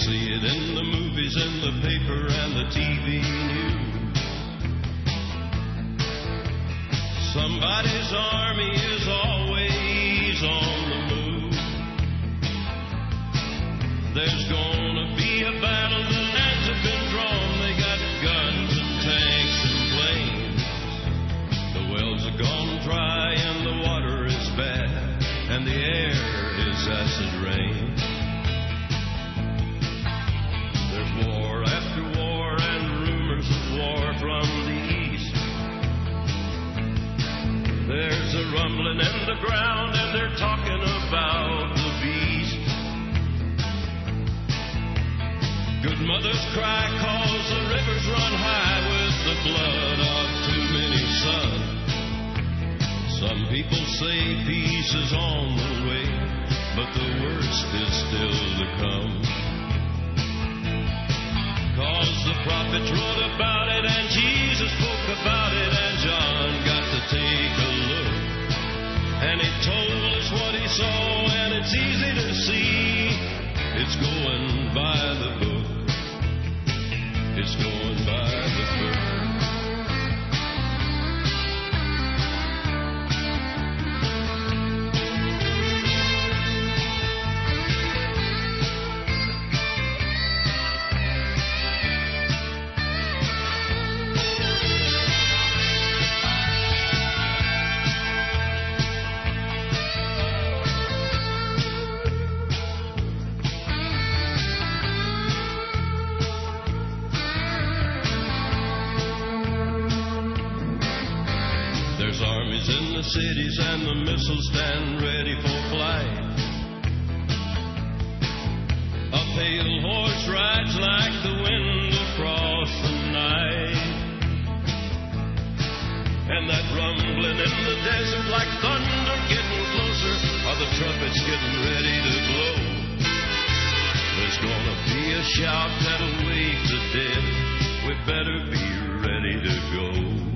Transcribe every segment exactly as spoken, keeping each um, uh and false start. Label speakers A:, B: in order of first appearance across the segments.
A: see it in the movies, in the paper, and the T V news. Somebody's army is always on the move. There's gonna be a battle, the lines have been drawn. They got guns and tanks and planes. The wells are gone dry and the water is bad, and the air is acid rain. There's war after war and rumors of war from the east. There's a rumbling in the ground and they're talking about the beast. Good mothers cry cause the rivers run high with the blood of too many sons. Some people say peace is on the way, but the worst is still to come. Cause the prophets wrote about it and Jesus spoke about it and John got to take a look. And he told us what he saw and it's easy to see. It's going by the book. It's going by the book. Cities and the missiles stand ready for flight. A pale horse rides like the wind across the night. And that rumbling in the desert like thunder getting closer, are the trumpets getting ready to blow. There's gonna be a shout that'll wake the dead. We better be ready to go.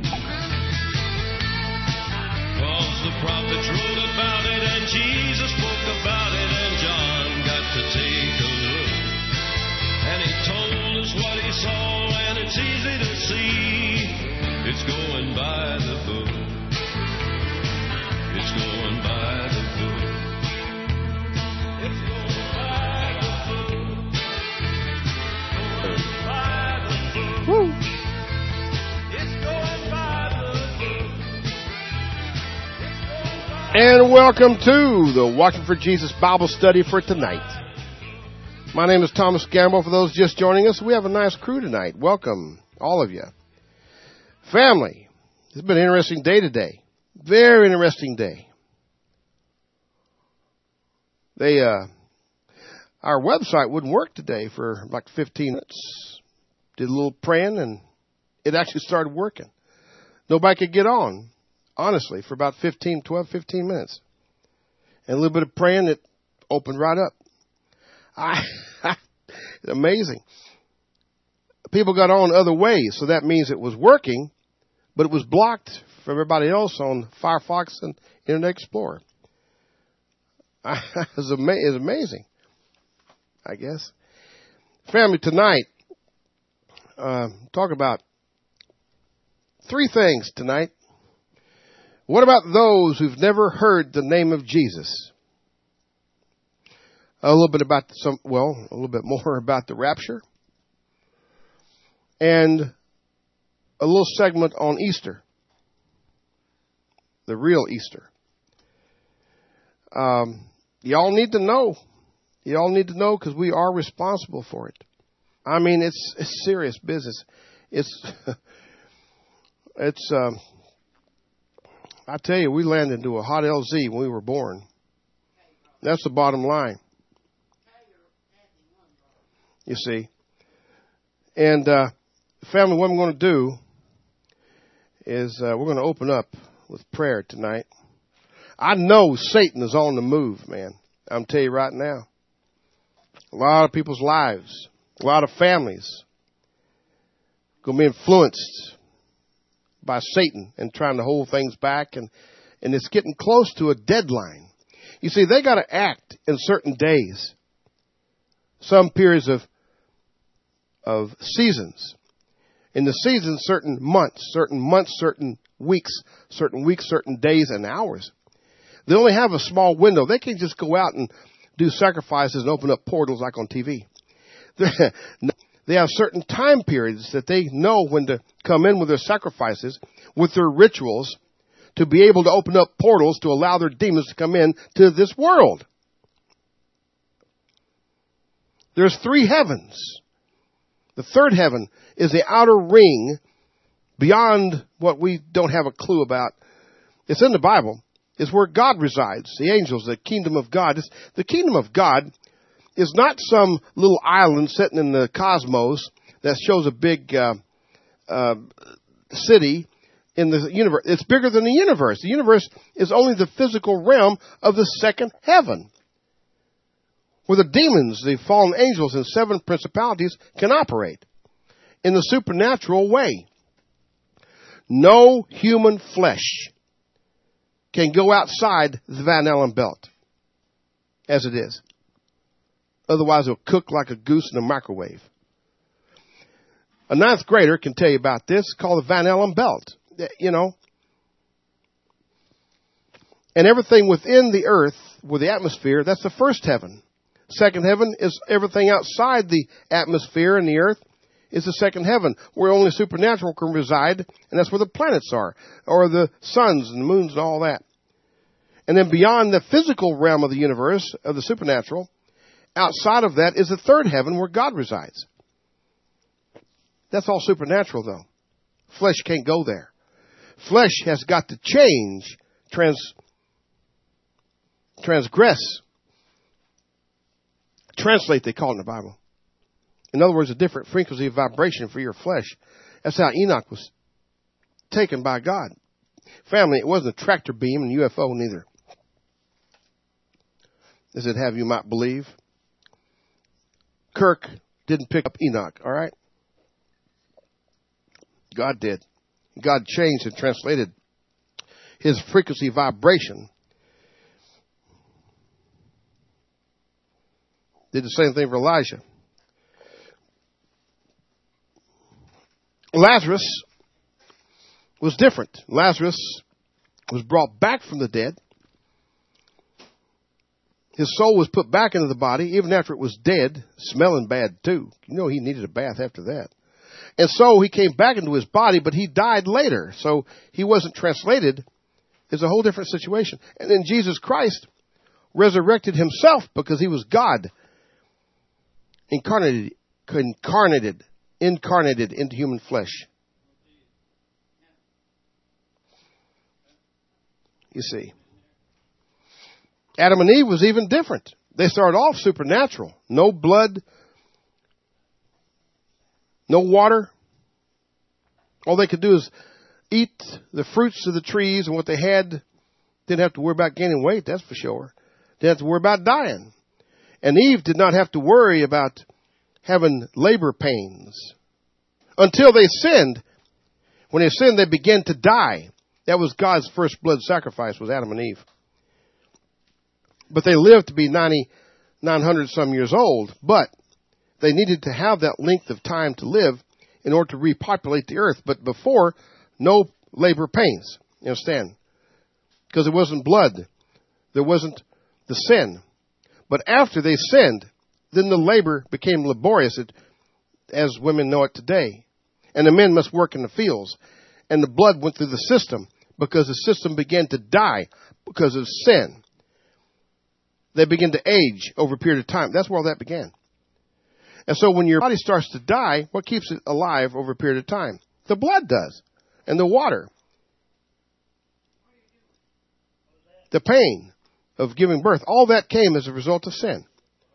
A: Cause the prophets wrote about it and Jesus spoke about it and John got to take a look. And he told us what he saw and it's easy to see. It's going by the book. It's going by the book. It's going by the book. Going by the book. Woo.
B: And welcome to the Walking for Jesus Bible study for tonight. My name is Thomas Gamble. For those just joining us, we have a nice crew tonight. Welcome, all of you. Family, it's been an interesting day today. Very interesting day. They, uh, our website wouldn't work today for like fifteen minutes. Did a little praying and it actually started working. Nobody could get on. Honestly, for about fifteen, twelve, fifteen minutes. And a little bit of praying, it opened right up. I, amazing. People got on other ways, so that means it was working, but it was blocked from everybody else on Firefox and Internet Explorer. I, it, was ama- it was amazing, I guess. Family, tonight, uh, talk about three things tonight. What about those who've never heard the name of Jesus? A little bit about some, well, a little bit more about the rapture. And a little segment on Easter. The real Easter. Um, y'all need to know. Y'all need to know because we are responsible for it. I mean, it's, it's serious business. It's, it's, um, I tell you, we landed into a hot L Z when we were born. That's the bottom line. You see. And, uh, family, what I'm going to do is uh, we're going to open up with prayer tonight. I know Satan is on the move, man. I'm telling you right now. A lot of people's lives, a lot of families going to be influenced by Satan and trying to hold things back, and, and it's getting close to a deadline. You see, they got to act in certain days, some periods of of seasons. In the seasons, certain months, certain months, certain weeks, certain weeks, certain days and hours. They only have a small window. They can't just go out and do sacrifices and open up portals like on T V. They have certain time periods that they know when to come in with their sacrifices, with their rituals, to be able to open up portals to allow their demons to come in to this world. There's three heavens. The third heaven is the outer ring beyond what we don't have a clue about. It's in the Bible. It's where God resides, the angels, the kingdom of God. It's, the kingdom of God is not some little island sitting in the cosmos that shows a big uh, uh, city in the universe. It's bigger than the universe. The universe is only the physical realm of the second heaven, where the demons, the fallen angels, and seven principalities can operate in the supernatural way. No human flesh can go outside the Van Allen belt as it is. Otherwise, it'll cook like a goose in a microwave. A ninth grader can tell you about this. It's called the Van Allen belt. You know. And everything within the earth, with the atmosphere, that's the first heaven. Second heaven is everything outside the atmosphere and the earth is the second heaven, where only supernatural can reside, and that's where the planets are, or the suns and the moons and all that. And then beyond the physical realm of the universe, of the supernatural, outside of that is the third heaven where God resides. That's all supernatural, though. Flesh can't go there. Flesh has got to change, trans, transgress, translate, they call it in the Bible. In other words, a different frequency of vibration for your flesh. That's how Enoch was taken by God. Family, it wasn't a tractor beam and U F O neither. Does it have you might believe? Kirk didn't pick up Enoch, all right? God did. God changed and translated his frequency vibration. Did the same thing for Elijah. Lazarus was different. Lazarus was brought back from the dead. His soul was put back into the body, even after it was dead, smelling bad too. You know he needed a bath after that. And so he came back into his body, but he died later. So he wasn't translated. It's a whole different situation. And then Jesus Christ resurrected himself because he was God. Incarnated, incarnated, incarnated into human flesh. You see. Adam and Eve was even different. They started off supernatural. No blood. No water. All they could do is eat the fruits of the trees, and what they had didn't have to worry about gaining weight, that's for sure. Didn't have to worry about dying. And Eve did not have to worry about having labor pains. Until they sinned. When they sinned, they began to die. That was God's first blood sacrifice, was Adam and Eve. But they lived to be ninety, nine hundred some years old. But they needed to have that length of time to live in order to repopulate the earth. But before, no labor pains. You understand? Because there wasn't blood. There wasn't the sin. But after they sinned, then the labor became laborious, as women know it today. And the men must work in the fields. And the blood went through the system because the system began to die because of sin. They begin to age over a period of time. That's where all that began. And so when your body starts to die, what keeps it alive over a period of time? The blood does. And the water. The pain of giving birth. All that came as a result of sin.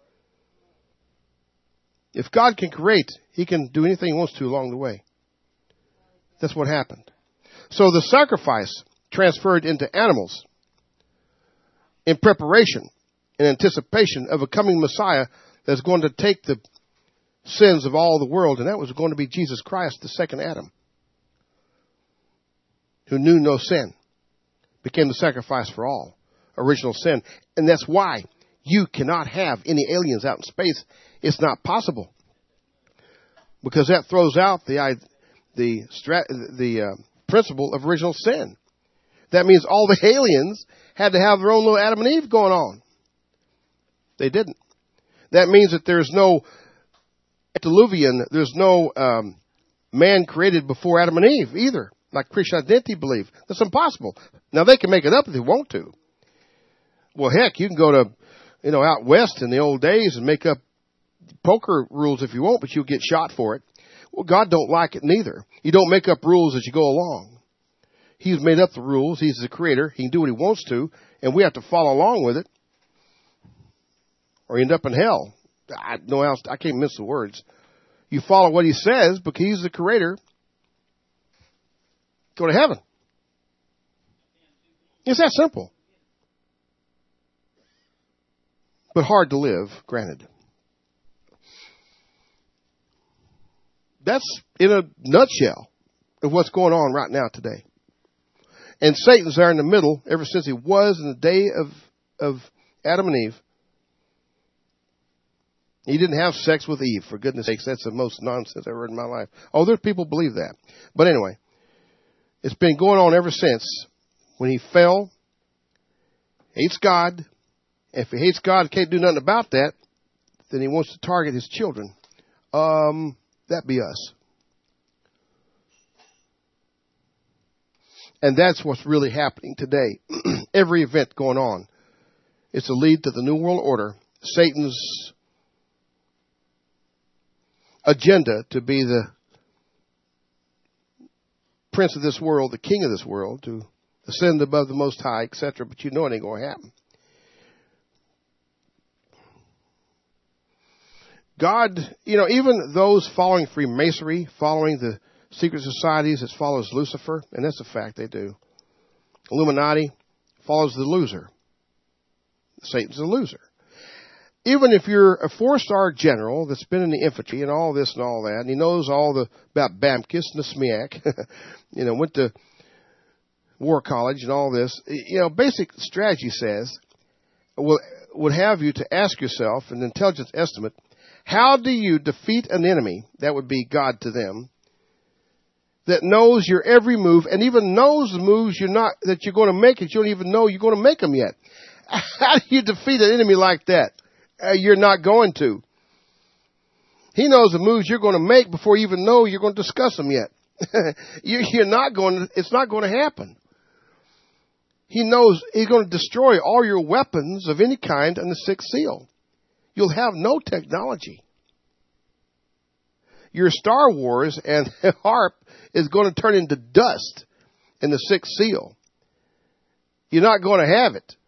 B: If God can create, he can do anything he wants to along the way. That's what happened. So the sacrifice transferred into animals in preparation, in anticipation of a coming Messiah that's going to take the sins of all the world, and that was going to be Jesus Christ, the second Adam, who knew no sin, became the sacrifice for all, original sin. And that's why you cannot have any aliens out in space. It's not possible. because that throws out the the the uh, principle of original sin. That means all the aliens had to have their own little Adam and Eve going on. They didn't. That means that there's no antediluvian, there's no um, man created before Adam and Eve either, like Christian identity believe. That's impossible. Now, they can make it up if they want to. Well, heck, you can go to, you know, out west in the old days and make up poker rules if you want, but you'll get shot for it. Well, God don't like it neither. You don't make up rules as you go along. He's made up the rules. He's the creator. He can do what he wants to, and we have to follow along with it, or end up in hell. I no else. I can't miss the words. You follow what he says because he's the creator. Go to heaven. It's that simple, but hard to live. Granted, that's in a nutshell of what's going on right now today. And Satan's there in the middle ever since he was in the day of, of Adam and Eve. He didn't have sex with Eve, for goodness sakes. That's the most nonsense I've heard in my life. Oh, there's people who believe that. But anyway, it's been going on ever since. When he fell, hates God. If he hates God, can't do nothing about that, then he wants to target his children. Um, that be us. And that's what's really happening today. Every event going on. It's a lead to the New World Order. Satan's agenda to be the prince of this world, the king of this world, to ascend above the Most High, et cetera. But you know it ain't going to happen. God, you know, even those following Freemasonry, following the secret societies that follows Lucifer, and that's a fact they do. Illuminati follows the loser. Satan's a loser. Even if you're a four-star general that's been in the infantry and all this and all that, and he knows all the about Bamkis and the SMEAC, you know, went to war college and all this, you know, basic strategy says, will, would have you to ask yourself, an intelligence estimate, how do you defeat an enemy, that would be God to them, that knows your every move and even knows the moves you're not, that you're going to make it. You don't even know you're going to make them yet. How do you defeat an enemy like that? Uh, you're not going to. He knows the moves you're going to make before you even know you're going to discuss them yet. you, you're not going to, it's not going to happen. He knows he's going to destroy all your weapons of any kind in the sixth seal. You'll have no technology. Your Star Wars and harp is going to turn into dust in the sixth seal. You're not going to have it.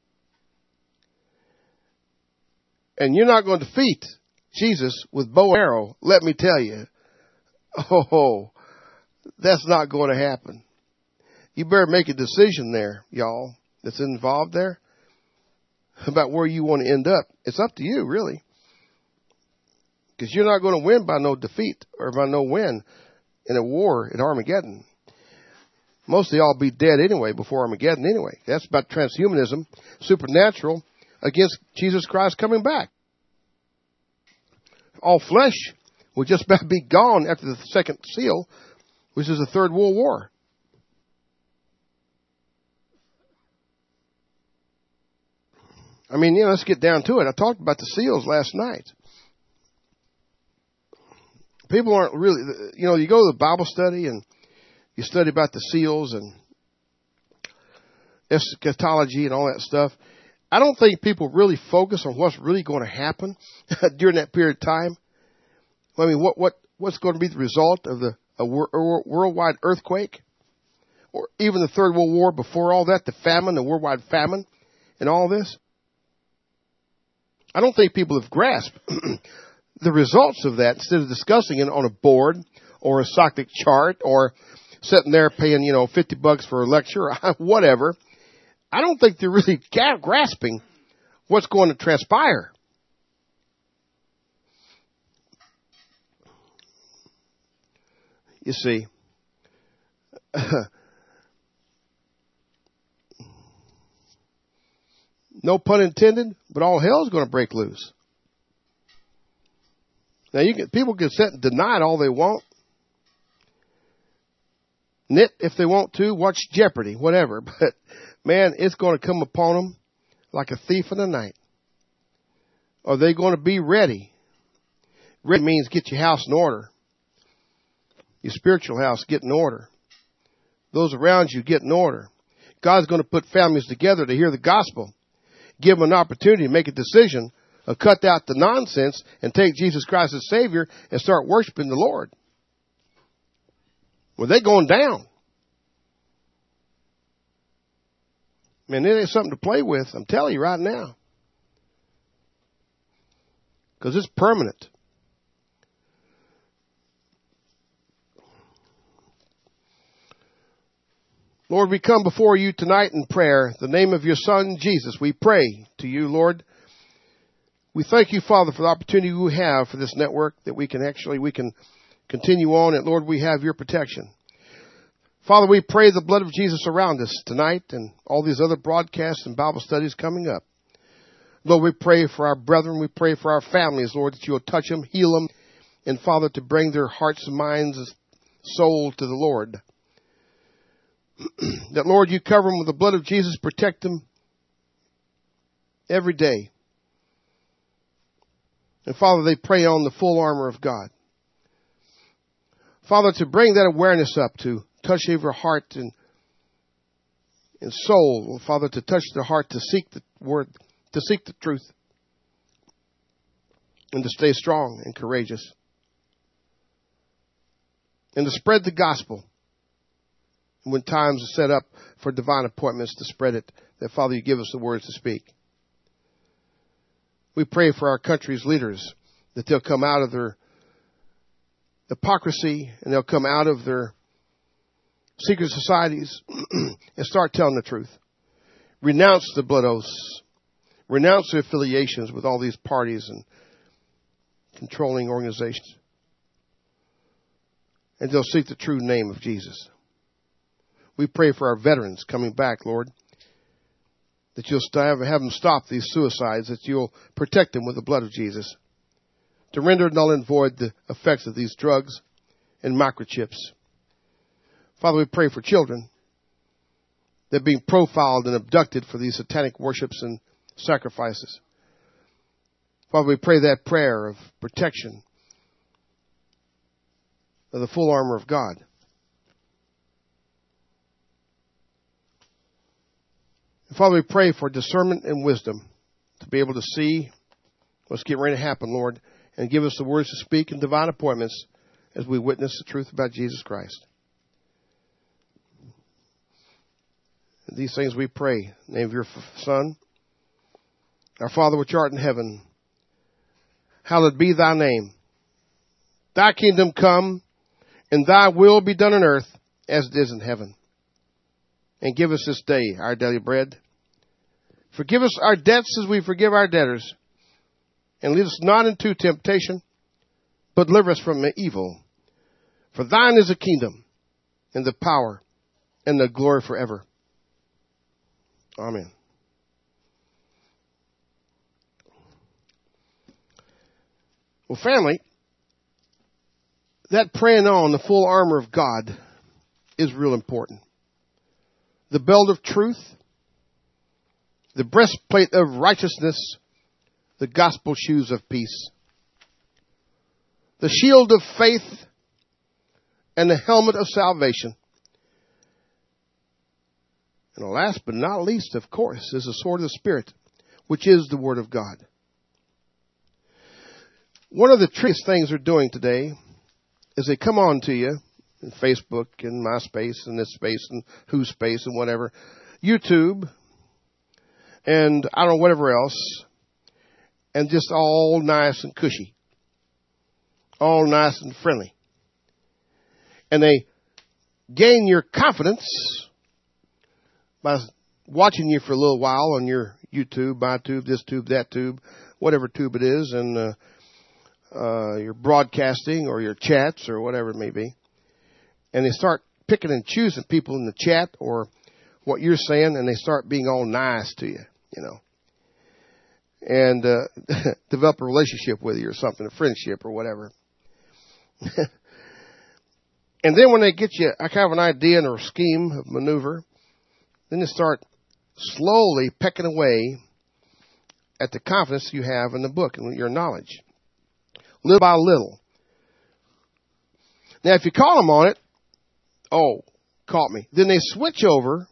B: And you're not going to defeat Jesus with bow and arrow, let me tell you. Oh, that's not going to happen. You better make a decision there, y'all, that's involved there, about where you want to end up. It's up to you, really. Because you're not going to win by no defeat or by no win in a war at Armageddon. Most of y'all be dead anyway before Armageddon anyway. That's about transhumanism, supernatural, against Jesus Christ coming back. All flesh will just about be gone after the second seal, which is the Third World War. I mean, you know, let's get down to it. I talked about the seals last night. People aren't really, you know, you go to the Bible study and you study about the seals and eschatology and all that stuff. I don't think people really focus on what's really going to happen during that period of time. I mean, what, what, what's going to be the result of the a worldwide earthquake? Or even the Third World War before all that, the famine, the worldwide famine and all this? I don't think people have grasped the results of that instead of discussing it on a board or a Socratic chart or sitting there paying, you know, fifty bucks for a lecture or whatever. I don't think they're really grasping what's going to transpire. You see, no pun intended, but all hell's going to break loose. Now, you can, people can sit and deny it all they want. Knit if they want to. Watch Jeopardy, whatever. But, man, it's going to come upon them like a thief in the night. Are they going to be ready? Ready means get your house in order. Your spiritual house, get in order. Those around you, get in order. God's going to put families together to hear the gospel. Give them an opportunity to make a decision of cut out the nonsense and take Jesus Christ as Savior and start worshiping the Lord. Well, they're going down. Man, it ain't something to play with. I'm telling you right now. Because it's permanent. Lord, we come before you tonight in prayer. In the name of your Son, Jesus, we pray to you, Lord. We thank you, Father, for the opportunity we have for this network, that we can actually, we can continue on. And Lord, we have your protection. Father, we pray the blood of Jesus around us tonight and all these other broadcasts and Bible studies coming up. Lord, we pray for our brethren. We pray for our families, Lord, that you'll touch them, heal them, and Father, to bring their hearts and minds and souls to the Lord. That, Lord, you cover them with the blood of Jesus, protect them every day. And, Father, they pray on the full armor of God. Father, to bring that awareness up, to touch every heart and, and soul, Father, to touch their heart, to seek the word, to seek the truth, and to stay strong and courageous, and to spread the gospel. When times are set up for divine appointments to spread it, that, Father, you give us the words to speak. We pray for our country's leaders, that they'll come out of their hypocrisy and they'll come out of their secret societies and start telling the truth. Renounce the blood oaths. Renounce their affiliations with all these parties and controlling organizations. And they'll seek the true name of Jesus. We pray for our veterans coming back, Lord, that you'll have them stop these suicides, that you'll protect them with the blood of Jesus, to render null and void the effects of these drugs and microchips. Father, we pray for children that are being profiled and abducted for these satanic worships and sacrifices. Father, we pray that prayer of protection of the full armor of God. Father, we pray for discernment and wisdom to be able to see what's getting ready to happen, Lord, and give us the words to speak and divine appointments as we witness the truth about Jesus Christ. And these things we pray in the name of your Son. Our Father which art in heaven, hallowed be thy name. Thy kingdom come, and thy will be done on earth as it is in heaven. And give us this day our daily bread. Forgive us our debts as we forgive our debtors. And lead us not into temptation, but deliver us from evil. For thine is the kingdom, and the power, and the glory forever. Amen. Well, family, that praying on the full armor of God is real important. The belt of truth, the breastplate of righteousness, the gospel shoes of peace, the shield of faith, and the helmet of salvation. And last but not least, of course, is the sword of the Spirit, which is the Word of God. One of the trickiest things they're doing today is they come on to you, in Facebook and MySpace and this space and Who's Space and whatever, YouTube, and I don't know, whatever else, and just all nice and cushy, all nice and friendly. And they gain your confidence by watching you for a little while on your YouTube, my tube, this tube, that tube, whatever tube it is, and uh, uh, your broadcasting or your chats or whatever it may be. And they start picking and choosing people in the chat or what you're saying, and they start being all nice to you, you know. and uh, develop a relationship with you or something, a friendship or whatever. And then when they get you I have an idea and a scheme of maneuver, then they start slowly pecking away at the confidence you have in the book and your knowledge, little by little. Now, if you call them on it, oh, caught me. Then they switch over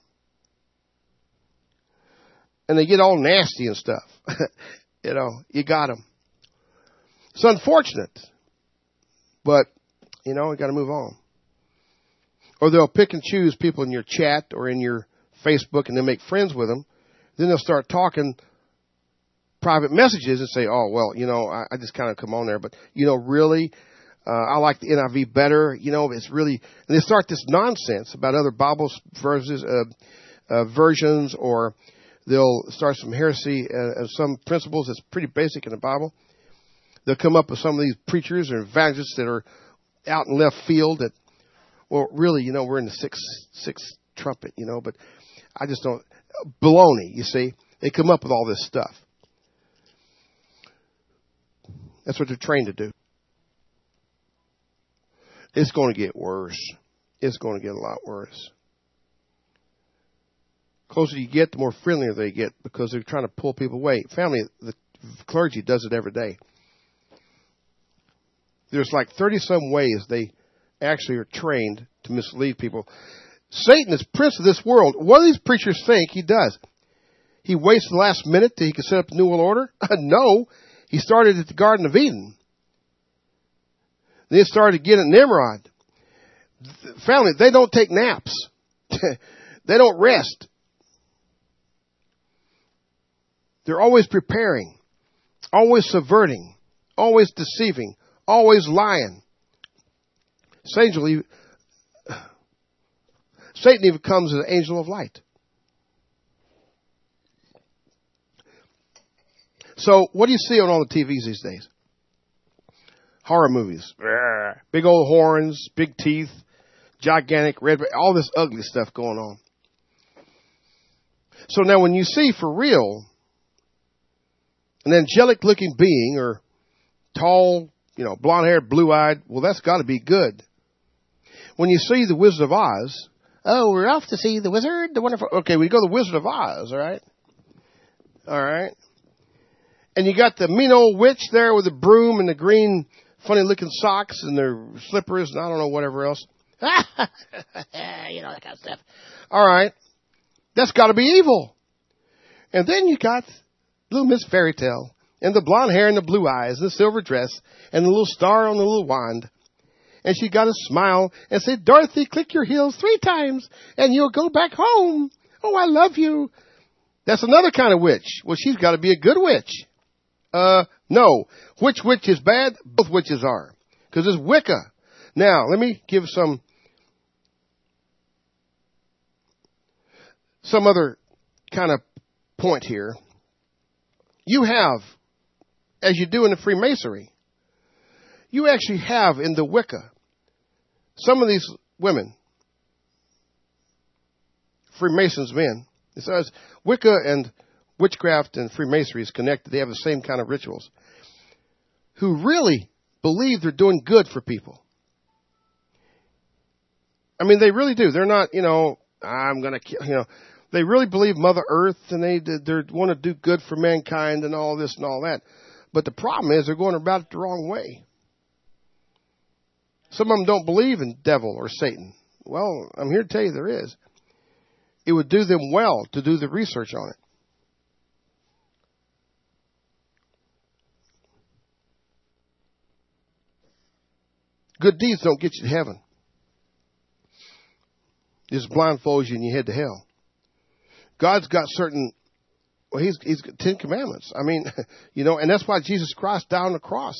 B: and they get all nasty and stuff. You know, you got them. It's unfortunate, but, you know, you got to move on. Or they'll pick and choose people in your chat or in your Facebook and then make friends with them. Then they'll start talking private messages and say, oh, well, you know, I, I just kind of come on there. But, you know, really, uh, I like the N I V better. You know, it's really, and they start this nonsense about other Bible verses, uh, uh, versions, or they'll start some heresy and uh, some principles that's pretty basic in the Bible. They'll come up with some of these preachers or evangelists that are out in left field that, well, really, you know, we're in the sixth, sixth trumpet, you know, but I just don't, baloney, you see. They come up with all this stuff. That's what they're trained to do. It's going to get worse. It's going to get a lot worse. The closer you get, the more friendlier they get because they're trying to pull people away. Family, the clergy does it every day. There's like thirty-some ways they actually are trained to mislead people. Satan is prince of this world. What do these preachers think he does? He waits the last minute till he can set up the New World Order? No. He started at the Garden of Eden. Then he started again at Nimrod. Family, they don't take naps. They don't rest. They're always preparing, always subverting, always deceiving, always lying. Satan even, Satan even comes as an angel of light. So, what do you see on all the T Vs these days? Horror movies. Big old horns, big teeth, gigantic red, all this ugly stuff going on. So now when you see for real an angelic looking being or tall, you know, blonde haired, blue eyed, well, that's got to be good. When you see the Wizard of Oz, oh, we're off to see the wizard, the wonderful, okay, we go to the Wizard of Oz, all right? All right. And you got the mean old witch there with the broom and the green funny looking socks and their slippers and I don't know, whatever else. You know, that kind of stuff. All right. That's got to be evil. And then you got little Miss Fairy Tale and the blonde hair and the blue eyes and the silver dress and the little star on the little wand. And she got a smile and said, Dorothy, click your heels three times and you'll go back home. Oh, I love you. That's another kind of witch. Well, she's got to be a good witch. Uh, no. Which witch is bad? Both witches are. Because it's Wicca. Now, let me give some, some other kind of point here. You have, as you do in the Freemasonry, you actually have in the Wicca, some of these women, Freemasons men, it says Wicca and witchcraft and Freemasonry is connected. They have the same kind of rituals. Who really believe they're doing good for people. I mean, they really do. They're not, you know, I'm going to kill, you know, they really believe Mother Earth and they they want to do good for mankind and all this and all that. But the problem is they're going about it the wrong way. Some of them don't believe in devil or Satan. Well, I'm here to tell you there is. It would do them well to do the research on it. Good deeds don't get you to heaven. It just blindfolds you and you head to hell. God's got certain, well, he's, he's got Ten Commandments. I mean, you know, and that's why Jesus Christ died on the cross.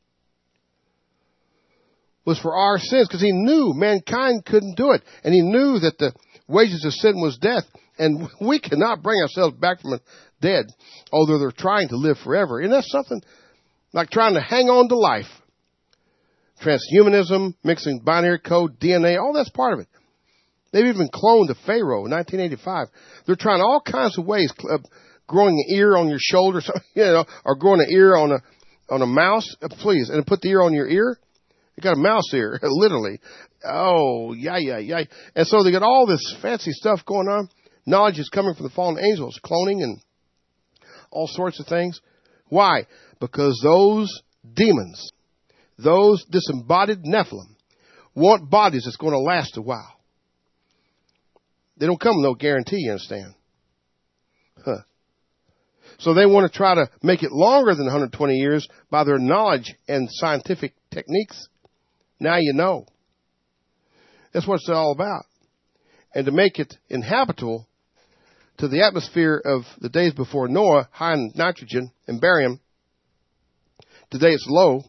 B: Was for our sins, because he knew mankind couldn't do it. And he knew that the wages of sin was death. And we cannot bring ourselves back from the dead, although they're trying to live forever. And that's something like trying to hang on to life. Transhumanism, mixing binary code, D N A, all that's part of it. They've even cloned a Pharaoh in nineteen eighty-five. They're trying all kinds of ways. growing an ear on your shoulder, you know, or growing an ear on a on a mouse, please, and put the ear on your ear. You got a mouse ear, literally. Oh, yeah, yeah, yeah. And so they got all this fancy stuff going on. Knowledge is coming from the fallen angels, cloning and all sorts of things. Why? Because those demons, those disembodied Nephilim, want bodies that's going to last a while. They don't come with no guarantee, you understand? Huh. So they want to try to make it longer than one hundred twenty years by their knowledge and scientific techniques. Now you know. That's what it's all about. And to make it inhabitable to the atmosphere of the days before Noah, high in nitrogen and barium. Today it's low.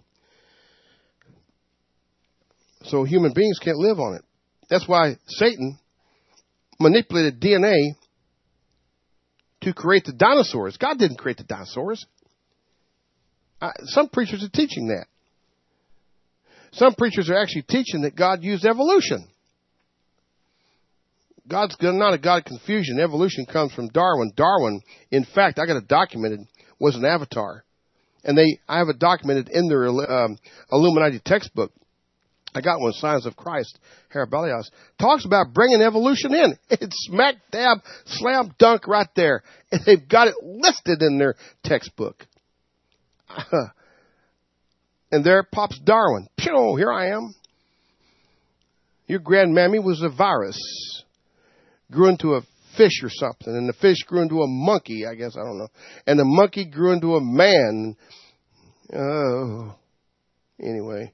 B: So human beings can't live on it. That's why Satan manipulated D N A to create the dinosaurs. God didn't create the dinosaurs. Uh, some preachers are teaching that. Some preachers are actually teaching that God used evolution. God's not a God of confusion. Evolution comes from Darwin. Darwin, in fact, I got it documented, was an avatar. And they, I have it documented in their um, Illuminati textbook. I got one, Signs of Christ, Harabelios, talks about bringing evolution in. It's smack dab, slam dunk right there. And they've got it listed in their textbook. And there pops Darwin. Pew, here I am. Your grandmammy was a virus. Grew into a fish or something. And the fish grew into a monkey, I guess, I don't know. And the monkey grew into a man. Oh, anyway.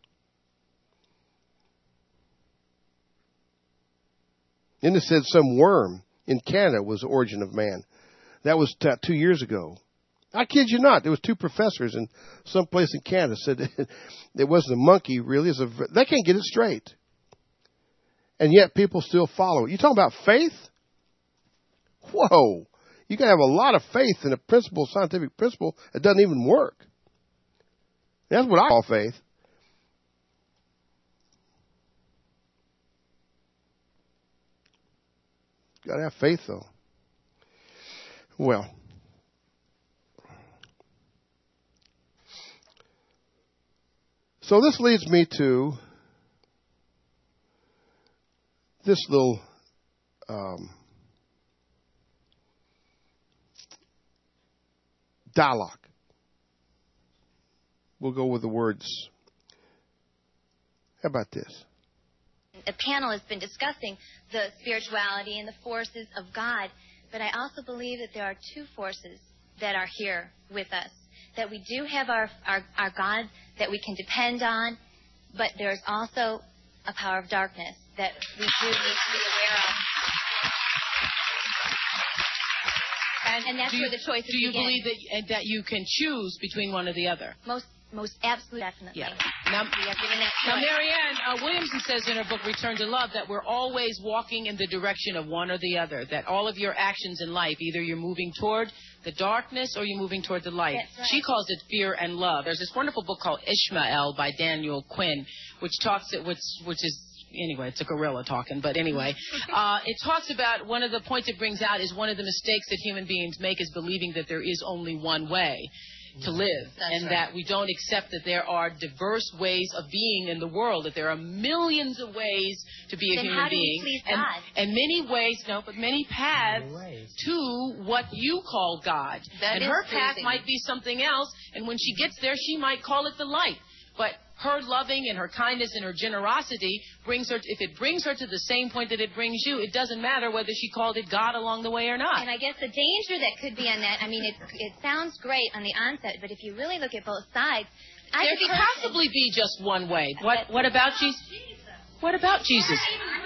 B: Then it said some worm in Canada was the origin of man. That was t- two years ago. I kid you not. There was two professors in some place in Canada said that it wasn't a monkey, really. It's a, they can't get it straight. And yet people still follow it. You talking about faith? Whoa. You can have a lot of faith in a principle, scientific principle, that doesn't even work. That's what I call faith. Got to have faith, though. Well, so this leads me to this little um, dialogue. We'll go with the words. How about this?
C: A panel has been discussing the spirituality and the forces of God, but I also believe that there are two forces that are here with us. That we do have our, our, our God that we can depend on, but there's also a power of darkness that we do need to be aware of. And, and that's
D: you,
C: where the choices
D: Do you
C: begin.
D: believe that that you can choose between one or the other?
C: Most Most absolutely, definitely.
D: Yeah. Now,
C: we have given that
D: now
C: choice.
D: Marianne uh, Williamson says in her book, Return to Love, that we're always walking in the direction of one or the other, that all of your actions in life, either you're moving toward the darkness or you're moving toward the light.
C: That's right.
D: She calls it fear and love. There's this wonderful book called Ishmael by Daniel Quinn, which talks, which, which is, anyway, it's a gorilla talking, but anyway. Uh, it talks about, one of the points it brings out is one of the mistakes that human beings make is believing that there is only one way to live.
C: That's
D: and
C: right.
D: that we don't accept that there are diverse ways of being in the world, that there are millions of ways to be a
C: Then
D: human
C: how do we
D: being.
C: please
D: and,
C: God?
D: and many ways, no, but many paths to what you call God.
C: That
D: and
C: is
D: her path
C: pleasing.
D: might be something else, and when she gets there, she might call it the light. But her loving and her kindness and her generosity brings her, if it brings her to the same point that it brings you, it doesn't matter whether she called it God along the way or not.
C: And I guess the danger that could be on that, I mean, it, it sounds great on the onset, but if you really look at both sides, I
D: There
C: could
D: could
C: person-
D: possibly be just one way. What, what about Jesus? What about Jesus?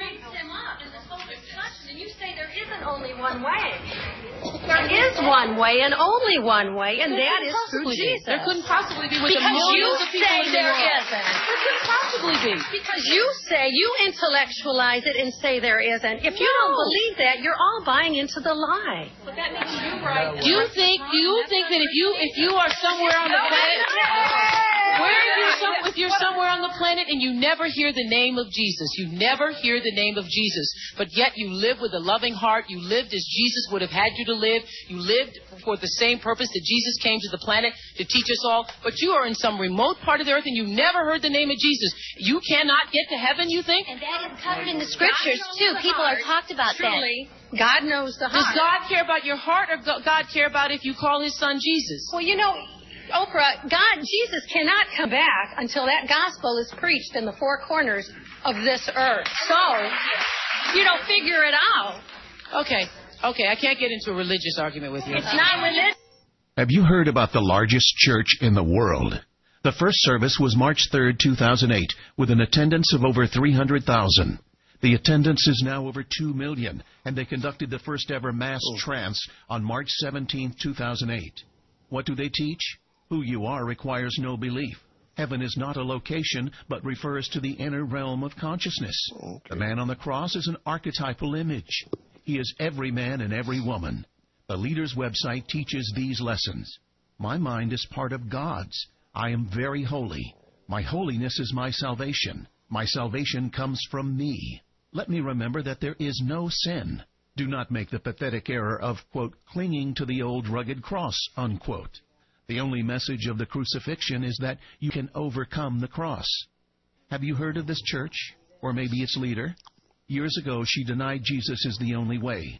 E: And you say there isn't only one way. There is one way and only one way, and that is through
D: Possibly be.
E: Jesus.
D: There couldn't possibly be with the
E: Because you
D: millions of people
E: say
D: in the
E: there
D: world.
E: isn't.
D: There couldn't possibly be.
E: Because you say, you intellectualize it and say there isn't. If you don't believe that, you're all buying into the lie.
D: But that means you're right. Do you think? Do you think that if you if you are somewhere on the planet, where are you? Some, if if you're somewhere on the planet and you never hear the name of Jesus. You never hear the name of Jesus. But yet you live with a loving heart. You lived as Jesus would have had you to live. You lived for the same purpose that Jesus came to the planet to teach us all. But you are in some remote part of the earth and you never heard the name of Jesus. You cannot get to heaven, you think?
C: And that is covered in the scriptures, too. People are talked about
E: Truly,
C: that.
E: God knows the heart.
D: Does God care about your heart, or God care about if you call his son Jesus?
E: Well, you know, Oprah, God, Jesus cannot come back until that gospel is preached in the four corners of this earth. So, you know, figure it out.
D: Okay, okay, I can't get into a religious argument with you.
E: It's not religious.
F: Have you heard about the largest church in the world? The first service was March third, two thousand eight, with an attendance of over three hundred thousand. The attendance is now over two million, and they conducted the first ever mass trance on March seventeenth, two thousand eight. What do they teach? Who you are requires no belief. Heaven is not a location, but refers to the inner realm of consciousness. Okay. The man on the cross is an archetypal image. He is every man and every woman. The leader's website teaches these lessons. My mind is part of God's. I am very holy. My holiness is my salvation. My salvation comes from me. Let me remember that there is no sin. Do not make the pathetic error of, quote, clinging to the old rugged cross, unquote. The only message of the crucifixion is that you can overcome the cross. Have you heard of this church? Or maybe its leader? Years ago, she denied Jesus is the only way.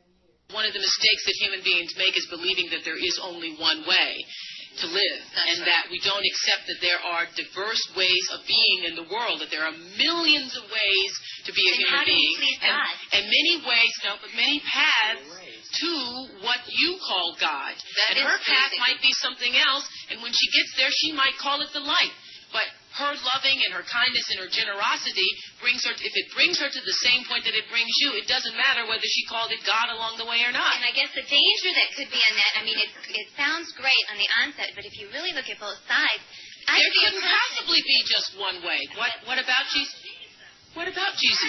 D: One of the mistakes that human beings make is believing that there is only one way to live, That's and right. that we don't accept that there are diverse ways of being in the world, that there are millions of ways to be a
C: and
D: human
C: how do
D: being,
C: you please
D: and,
C: God?
D: and many ways, no, but many paths to what you call God.
C: That
D: and
C: is
D: her path
C: crazy.
D: might be something else, and when she gets there, she might call it the light. But her loving and her kindness and her generosity brings her, if it brings her to the same point that it brings you, it doesn't matter whether she called it God along the way or not.
C: And I guess the danger that could be in that, I mean, it, it sounds great on the onset, but if you really look at both sides, I
D: there
C: could be a
D: couldn't
C: person.
D: possibly be just one way. What, what about Jesus? What about Jesus?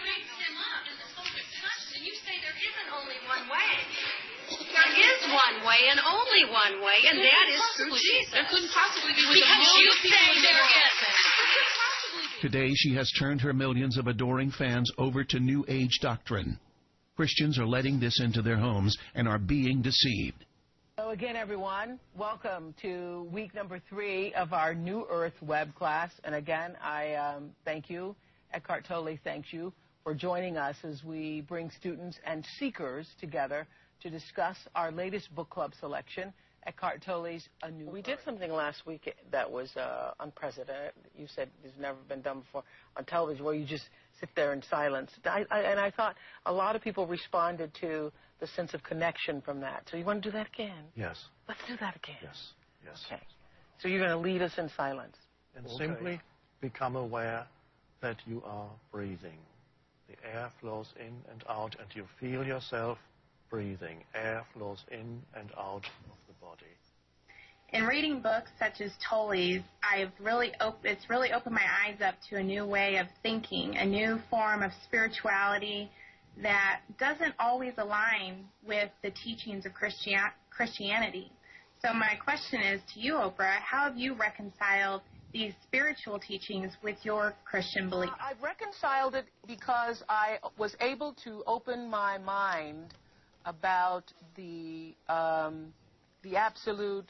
E: And you say there isn't only one way. There is one way and only one way, and that is through Jesus.
D: There couldn't possibly be with a
E: Because
D: million
E: you
D: people
E: say
D: in the
E: there
D: world.
E: isn't.
F: Today, she has turned her millions of adoring fans over to New Age doctrine. Christians are letting this into their homes and are being deceived.
G: Hello again, everyone. Welcome to week number three of our New Earth web class. And again, I um, thank you. Eckhart Tolle thanks you for joining us as we bring students and seekers together to discuss our latest book club selection, Eckhart Tolle's A New
H: We did something last week that was uh, unprecedented. You said it's never been done before on television, where you just sit there in silence. I, I, and I thought a lot of people responded to the sense of connection from that. So you want to do that again?
I: Yes.
H: Let's do that again.
I: Yes. Yes.
H: Okay. So you're going to lead us in silence.
I: And
H: Okay.
I: simply become aware that you are breathing. The air flows in and out, and you feel yourself breathing. Air flows in and out of the body.
J: In reading books such as Tolle's, I've really op- it's really opened my eyes up to a new way of thinking, a new form of spirituality that doesn't always align with the teachings of Christian- Christianity. So my question is to you, Oprah, how have you reconciled these spiritual teachings with your Christian beliefs?
G: Uh, I've reconciled it because I was able to open my mind about the um, the absolute,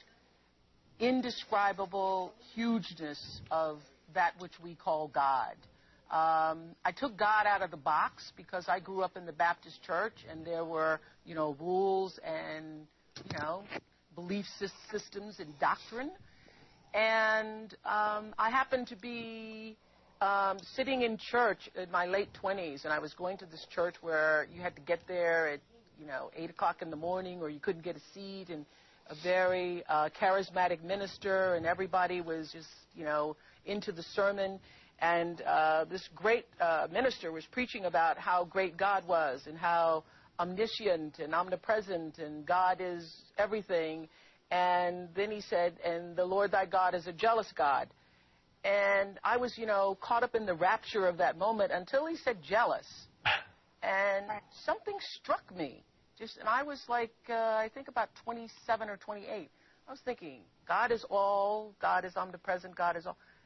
G: indescribable hugeness of that which we call God. Um, I took God out of the box because I grew up in the Baptist church, and there were, you know, rules and, you know, belief systems and doctrine. And um, I happened to be um, sitting in church in my late twenties, and I was going to this church where you had to get there at, you know, eight o'clock in the morning, or you couldn't get a seat, and a very uh, charismatic minister, and everybody was just, you know, into the sermon. And uh, this great uh, minister was preaching about how great God was and how omniscient and omnipresent, and God is everything. And then he said, and the Lord thy God is a jealous God. And I was, you know, caught up in the rapture of that moment until he said jealous. And something struck me. Just, and I was like, uh, I think about twenty-seven or twenty-eight. I was thinking, God is all, God is omnipresent, God is all.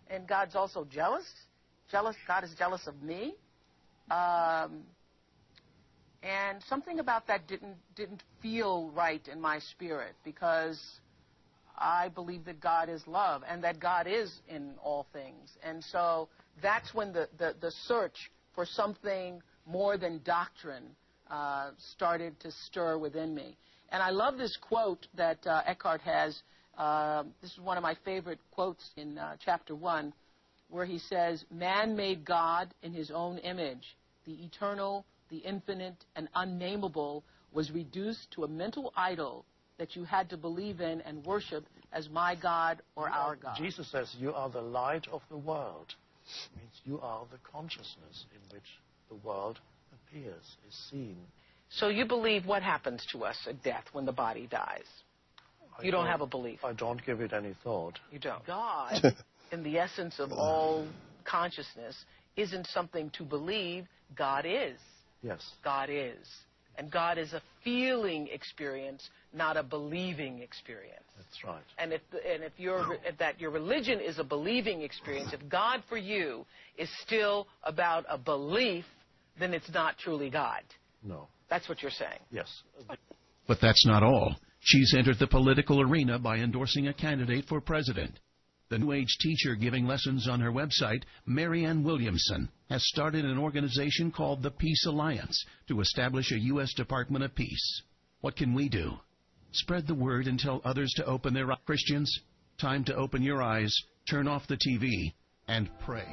G: and God's also jealous. Jealous. God is jealous of me. Um, and something about that didn't didn't feel right in my spirit, because I believe that God is love and that God is in all things. And so that's when the, the, the search for something more than doctrine uh, started to stir within me. And I love this quote that uh, Eckhart has. Uh, this is one of my favorite quotes in uh, chapter one, where he says, "Man made God in his own image. The eternal, the infinite, and unnameable was reduced to a mental idol that you had to believe in and worship as my God or our God."
I: Jesus says, you are the light of the world. It means you are the consciousness in which the world appears, is seen.
G: So you believe what happens to us at death when the body dies? You don't, don't have a belief.
I: I don't give it any thought.
G: You don't. God, in the essence of all consciousness, isn't something to believe. God is.
I: Yes.
G: God is. And God is a feeling experience, not a believing experience.
I: That's right.
G: And if the, and if your if that your religion is a believing experience, if God for you is still about a belief, then it's not truly God.
I: No.
G: That's what you're saying.
I: Yes.
F: But that's not all. She's entered the political arena by endorsing a candidate for president. The New Age teacher giving lessons on her website, Marianne Williamson, has started an organization called the Peace Alliance to establish a U S Department of Peace. What can we do? Spread the word and tell others to open their eyes. Christians, time to open your eyes, turn off the T V, and pray.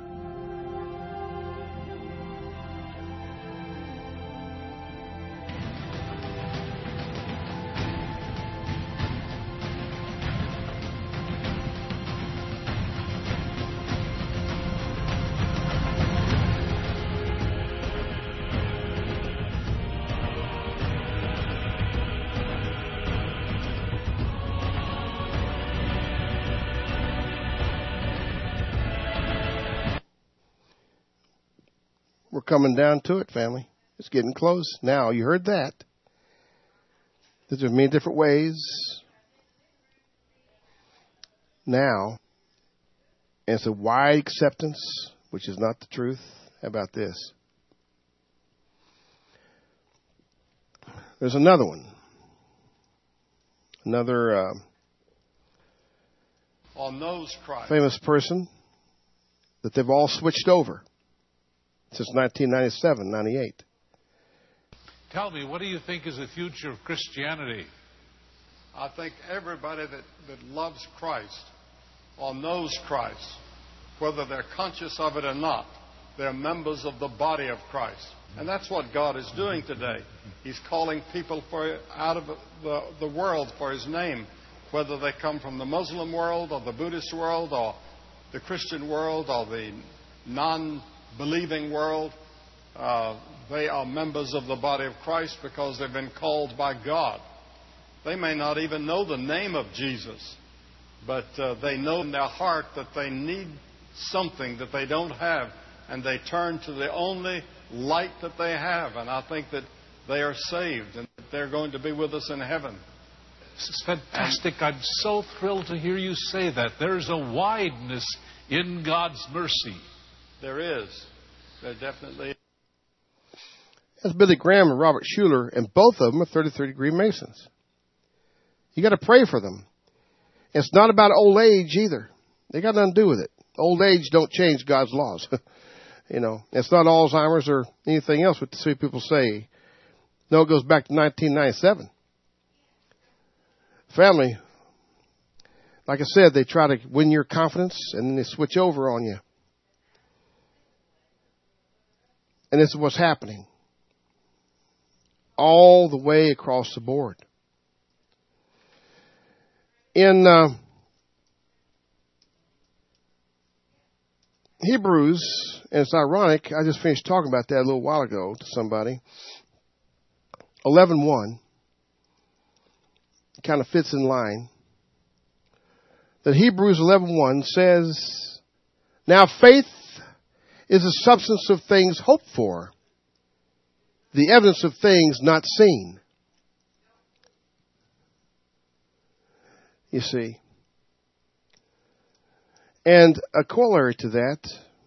B: We're coming down to it, family. It's getting close. Now, you heard that. There's many different ways. Now, and it's a wide acceptance, which is not the truth. How about this? There's another one. Another uh,
K: on those Christ.
B: famous person that they've all switched over since nineteen ninety-seven, ninety-eight.
K: Tell me, what do you think is the future of Christianity? I think everybody that, that loves Christ or knows Christ, whether they're conscious of it or not, they're members of the body of Christ. And that's what God is doing today. He's calling people for out of the, the world for His name, whether they come from the Muslim world or the Buddhist world or the Christian world or the non-believing world. Uh, they are members of the body of Christ because they've been called by God. They may not even know the name of Jesus, but uh, they know in their heart that they need something that they don't have, and they turn to the only light that they have. And I think that they are saved and that they're going to be with us in heaven.
L: This is fantastic. I'm so thrilled to hear you say that. There's a wideness in God's mercy.
K: There is. There definitely is.
B: That's Billy Graham and Robert Schuller, and both of them are thirty-three degree Masons. You got to pray for them. It's not about old age either. They got nothing to do with it. Old age don't change God's laws. You know, it's not Alzheimer's or anything else what the sweet people say. No, it goes back to nineteen ninety-seven. Family, like I said, they try to win your confidence and then they switch over on you. And this is what's happening. All the way across the board. In uh, Hebrews, and it's ironic, I just finished talking about that a little while ago to somebody. eleven one kind of fits in line. That Hebrews eleven one says, "Now faith is the substance of things hoped for, the evidence of things not seen." You see. And a corollary to that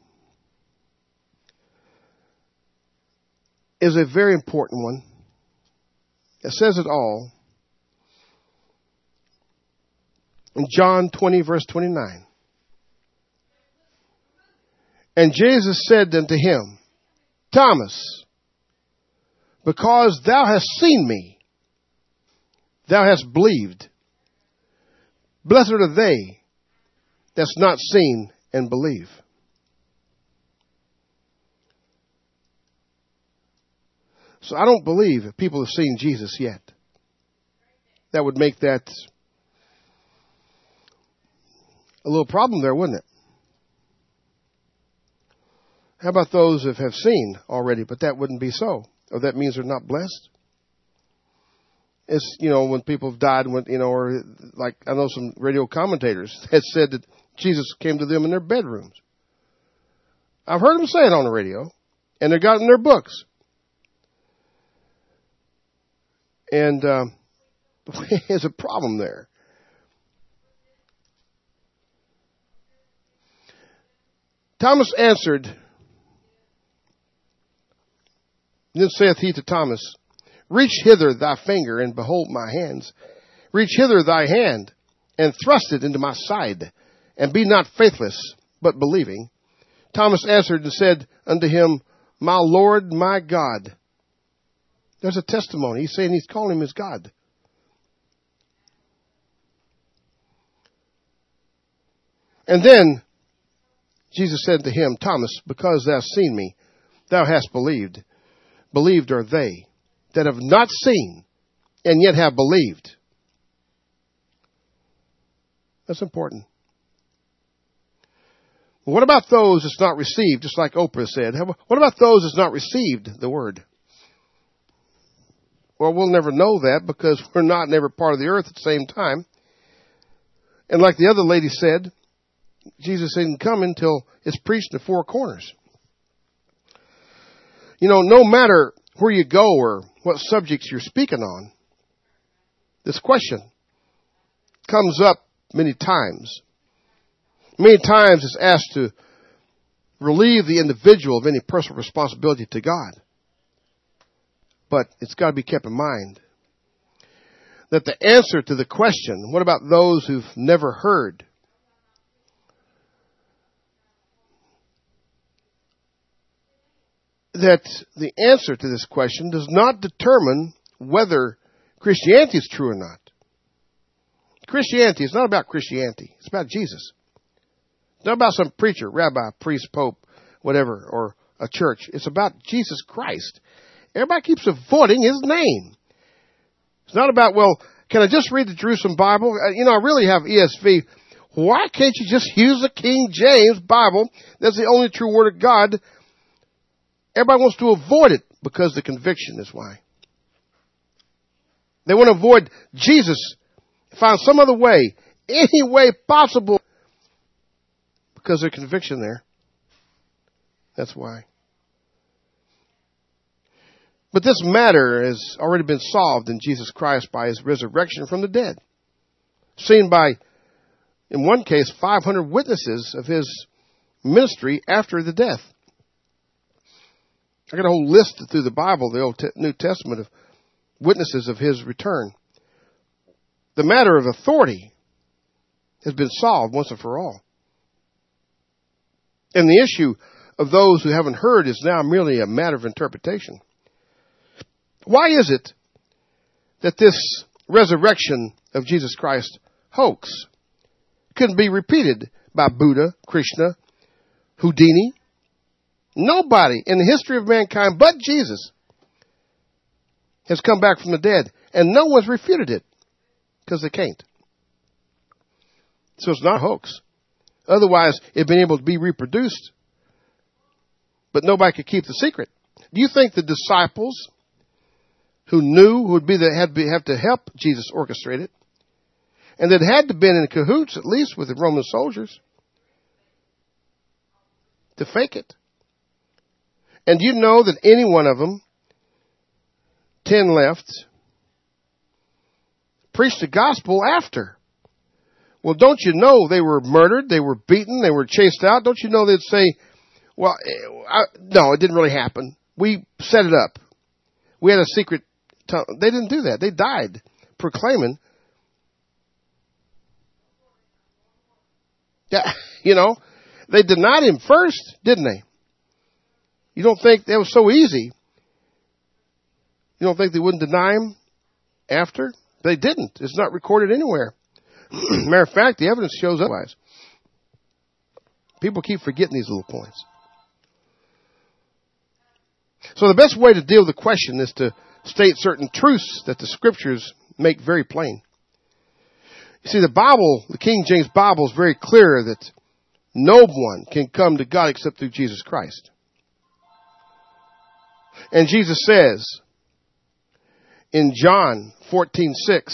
B: is a very important one. It says it all. In John twenty, verse twenty-nine. And Jesus said unto him, Thomas, because thou hast seen me, thou hast believed. Blessed are they that's not seen and believe. So I don't believe if people have seen Jesus yet. That would make that a little problem there, wouldn't it? How about those that have seen already, but that wouldn't be so? Or that means they're not blessed? It's, you know, when people have died, when, you know, or like I know some radio commentators had said that Jesus came to them in their bedrooms. I've heard them say it on the radio, and they got it in their books. And um, there's a problem there. Thomas answered, then saith he to Thomas, reach hither thy finger, and behold my hands. Reach hither thy hand, and thrust it into my side, and be not faithless, but believing. Thomas answered and said unto him, my Lord, my God. There's a testimony. He's saying he's calling him his God. And then Jesus said to him, Thomas, because thou hast seen me, thou hast believed. Believed are they that have not seen and yet have believed. That's important. What about those that's not received, just like Oprah said? What about those that's not received the word? Well, we'll never know that because we're not in every part of the earth at the same time. And like the other lady said, Jesus didn't come until it's preached in the four corners. You know, no matter where you go or what subjects you're speaking on, this question comes up many times. Many times it's asked to relieve the individual of any personal responsibility to God. But it's got to be kept in mind that the answer to the question, what about those who've never heard? That the answer to this question does not determine whether Christianity is true or not. Christianity is not about Christianity. It's about Jesus. It's not about some preacher, rabbi, priest, pope, whatever, or a church. It's about Jesus Christ. Everybody keeps avoiding his name. It's not about, well, can I just read the Jerusalem Bible? You know, I really have E S V. Why can't you just use the King James Bible? That's the only true word of God. Everybody wants to avoid it because the conviction is why. They want to avoid Jesus, find some other way, any way possible, because there's conviction there. That's why. But this matter has already been solved in Jesus Christ by his resurrection from the dead. Seen by, in one case, five hundred witnesses of his ministry after the death. I got a whole list through the Bible, the Old Te- New Testament, of witnesses of his return. The matter of authority has been solved once and for all. And the issue of those who haven't heard is now merely a matter of interpretation. Why is it that this resurrection of Jesus Christ hoax couldn't be repeated by Buddha, Krishna, Houdini? Nobody in the history of mankind but Jesus has come back from the dead, and no one's refuted it because they can't. So it's not a hoax. Otherwise, it'd been able to be reproduced, but nobody could keep the secret. Do you think the disciples who knew who would be the had be, have to help Jesus orchestrate it, and that had to been in cahoots at least with the Roman soldiers to fake it? And do you know that any one of them, ten left, preached the gospel after, Well, don't you know they were murdered, they were beaten, they were chased out? Don't you know they'd say, well, I, no, it didn't really happen. We set it up. We had a secret. T-. They didn't do that. They died proclaiming. Yeah, you know, they denied him first, didn't they? You don't think that was so easy? You don't think they wouldn't deny him after? They didn't. It's not recorded anywhere. Matter of fact, the evidence shows otherwise. People keep forgetting these little points. So the best way to deal with the question is to state certain truths that the Scriptures make very plain. You see, the Bible, the King James Bible, is very clear that no one can come to God except through Jesus Christ. And Jesus says in John fourteen six,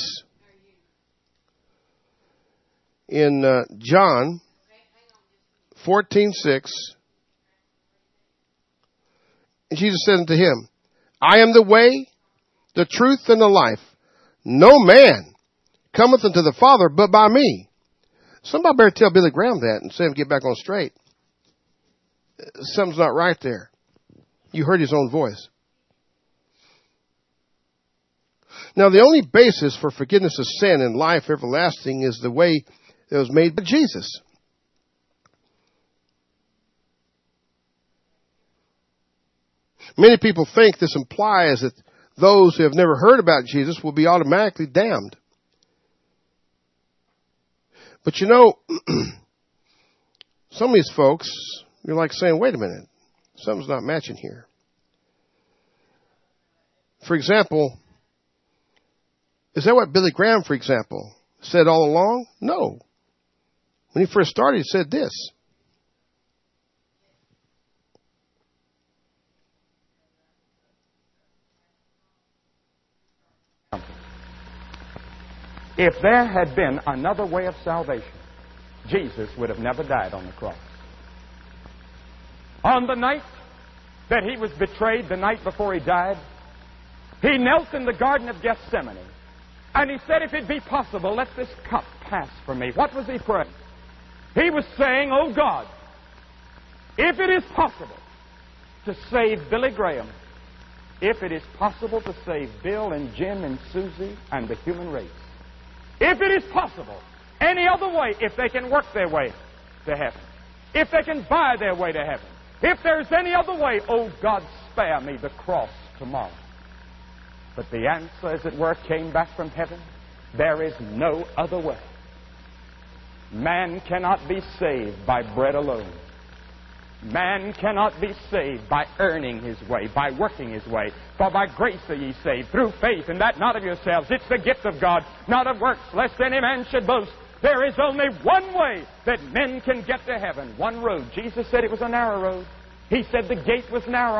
B: in uh, John fourteen six, and Jesus said unto him, I am the way, the truth, and the life. No man cometh unto the Father but by me. Somebody better tell Billy Graham that and say him get back on straight. Something's not right there. You heard his own voice. Now, the only basis for forgiveness of sin and life everlasting is the way that was made by Jesus. Many people think this implies that those who have never heard about Jesus will be automatically damned. But you know, some of these folks, you're like saying, wait a minute, something's not matching here. For example, is that what Billy Graham, for example, said all along? No. When he first started, he said this.
M: If there had been another way of salvation, Jesus would have never died on the cross. On the night that he was betrayed, the night before he died, he knelt in the Garden of Gethsemane, and he said, if it be possible, let this cup pass from me. What was he praying? He was saying, oh God, if it is possible to save Billy Graham, if it is possible to save Bill and Jim and Susie and the human race, if it is possible, any other way, if they can work their way to heaven, if they can buy their way to heaven, if there's any other way, oh God, spare me the cross tomorrow. But the answer, as it were, came back from heaven. There is no other way. Man cannot be saved by bread alone. Man cannot be saved by earning his way, by working his way. For by grace are ye saved, through faith, and that not of yourselves. It's the gift of God, not of works, lest any man should boast. There is only one way that men can get to heaven, one road. Jesus said it was a narrow road. He said the gate was narrow.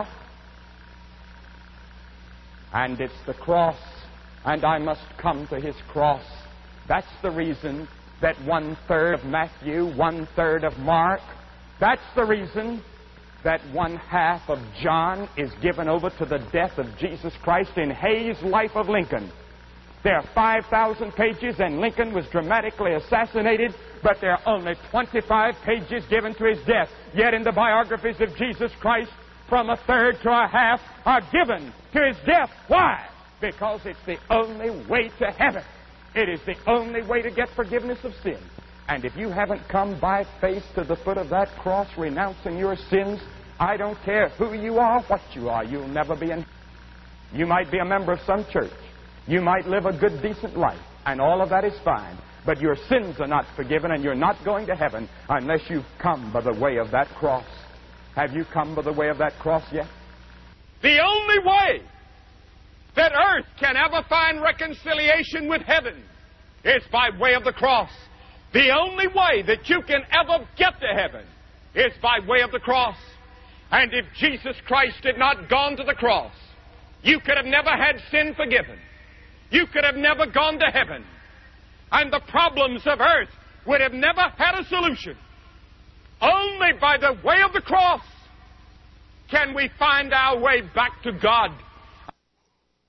M: And it's the cross, and I must come to his cross. That's the reason that one-third of Matthew, one-third of Mark, that's the reason that one-half of John is given over to the death of Jesus Christ in Hay's Life of Lincoln. There are five thousand pages, and Lincoln was dramatically assassinated, but there are only twenty-five pages given to his death. Yet in the biographies of Jesus Christ, from a third to a half are given to his death. Why? Because it's the only way to heaven. It is the only way to get forgiveness of sin. And if you haven't come by faith to the foot of that cross, renouncing your sins, I don't care who you are, what you are, you'll never be in. You might be a member of some church. You might live a good, decent life, and all of that is fine. But your sins are not forgiven, and you're not going to heaven unless you've come by the way of that cross. Have you come by the way of that cross yet?
N: The only way that earth can ever find reconciliation with heaven is by way of the cross. The only way that you can ever get to heaven is by way of the cross. And if Jesus Christ had not gone to the cross, you could have never had sin forgiven. You could have never gone to heaven. And the problems of earth would have never had a solution. Only by the way of the cross can we find our way back to God.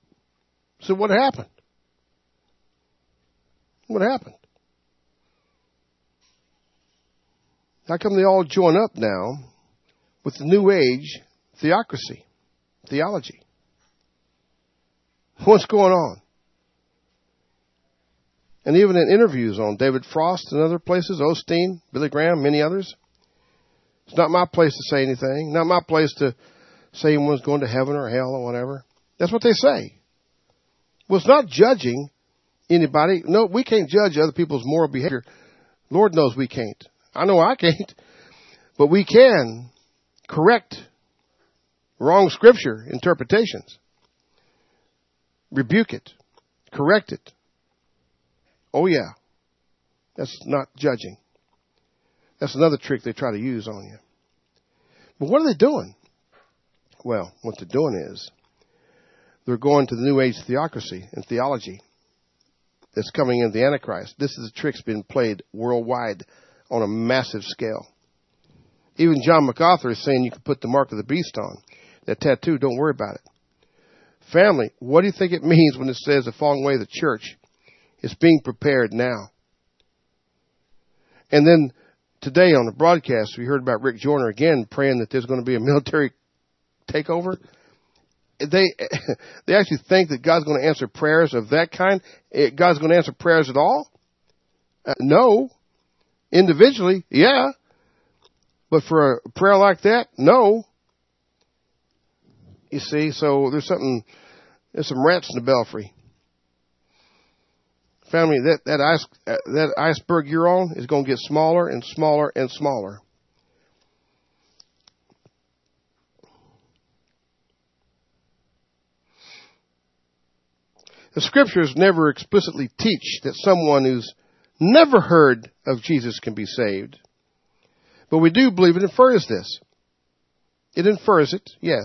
B: So what happened? What happened? How come they all join up now with the New Age theocracy, theology? What's going on? And even in interviews on David Frost and other places, Osteen, Billy Graham, many others, it's not my place to say anything, not my place to say anyone's going to heaven or hell or whatever. That's what they say. Well, it's not judging anybody. No, we can't judge other people's moral behavior. Lord knows we can't. I know I can't. But we can correct wrong scripture interpretations. Rebuke it. Correct it. Oh, yeah. That's not judging. That's another trick they try to use on you. But what are they doing? Well, what they're doing is they're going to the New Age theocracy and theology that's coming in the Antichrist. This is a trick's been played worldwide on a massive scale. Even John MacArthur is saying you can put the mark of the beast on. That tattoo, don't worry about it. Family, what do you think it means when it says the falling away of the church is being prepared now? And then today on the broadcast, we heard about Rick Joyner again praying that there's going to be a military takeover. They they actually think that God's going to answer prayers of that kind. God's going to answer prayers at all? Uh, no. Individually, yeah. But for a prayer like that, no. You see, so there's something, there's some rats in the belfry. Family, that that ice uh, that iceberg you're on is going to get smaller and smaller and smaller. The scriptures never explicitly teach that someone who's never heard of Jesus can be saved. But we do believe it infers this. It infers it, yes.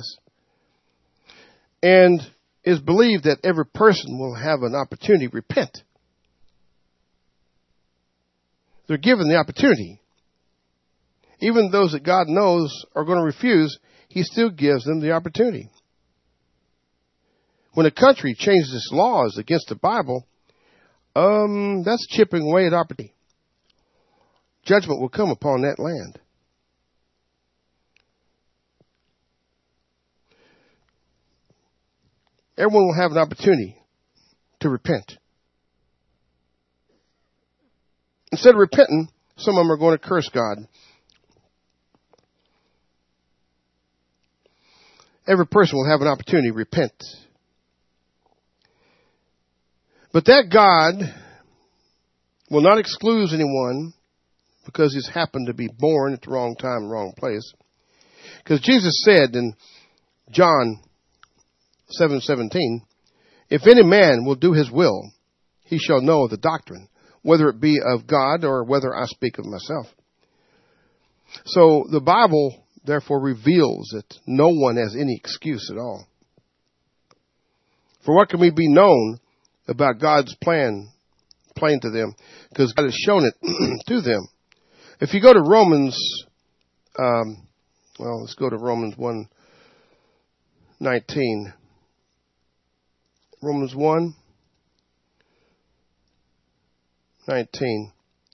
B: And is believed that every person will have an opportunity to repent. They're given the opportunity. Even those that God knows are going to refuse, He still gives them the opportunity. When a country changes its laws against the Bible, um, that's chipping away at opportunity. Judgment will come upon that land. Everyone will have an opportunity to repent. Instead of repenting, some of them are going to curse God. Every person will have an opportunity to repent. But that God will not exclude anyone because he's happened to be born at the wrong time and wrong place. Because Jesus said in John seven seventeen, if any man will do his will, he shall know the doctrine, whether it be of God or whether I speak of myself. So the Bible therefore reveals that no one has any excuse at all. For what can we be known about God's plan, plain to them? Because God has shown it to them. If you go to Romans, um, well, let's go to Romans one nineteen. Romans one nineteen.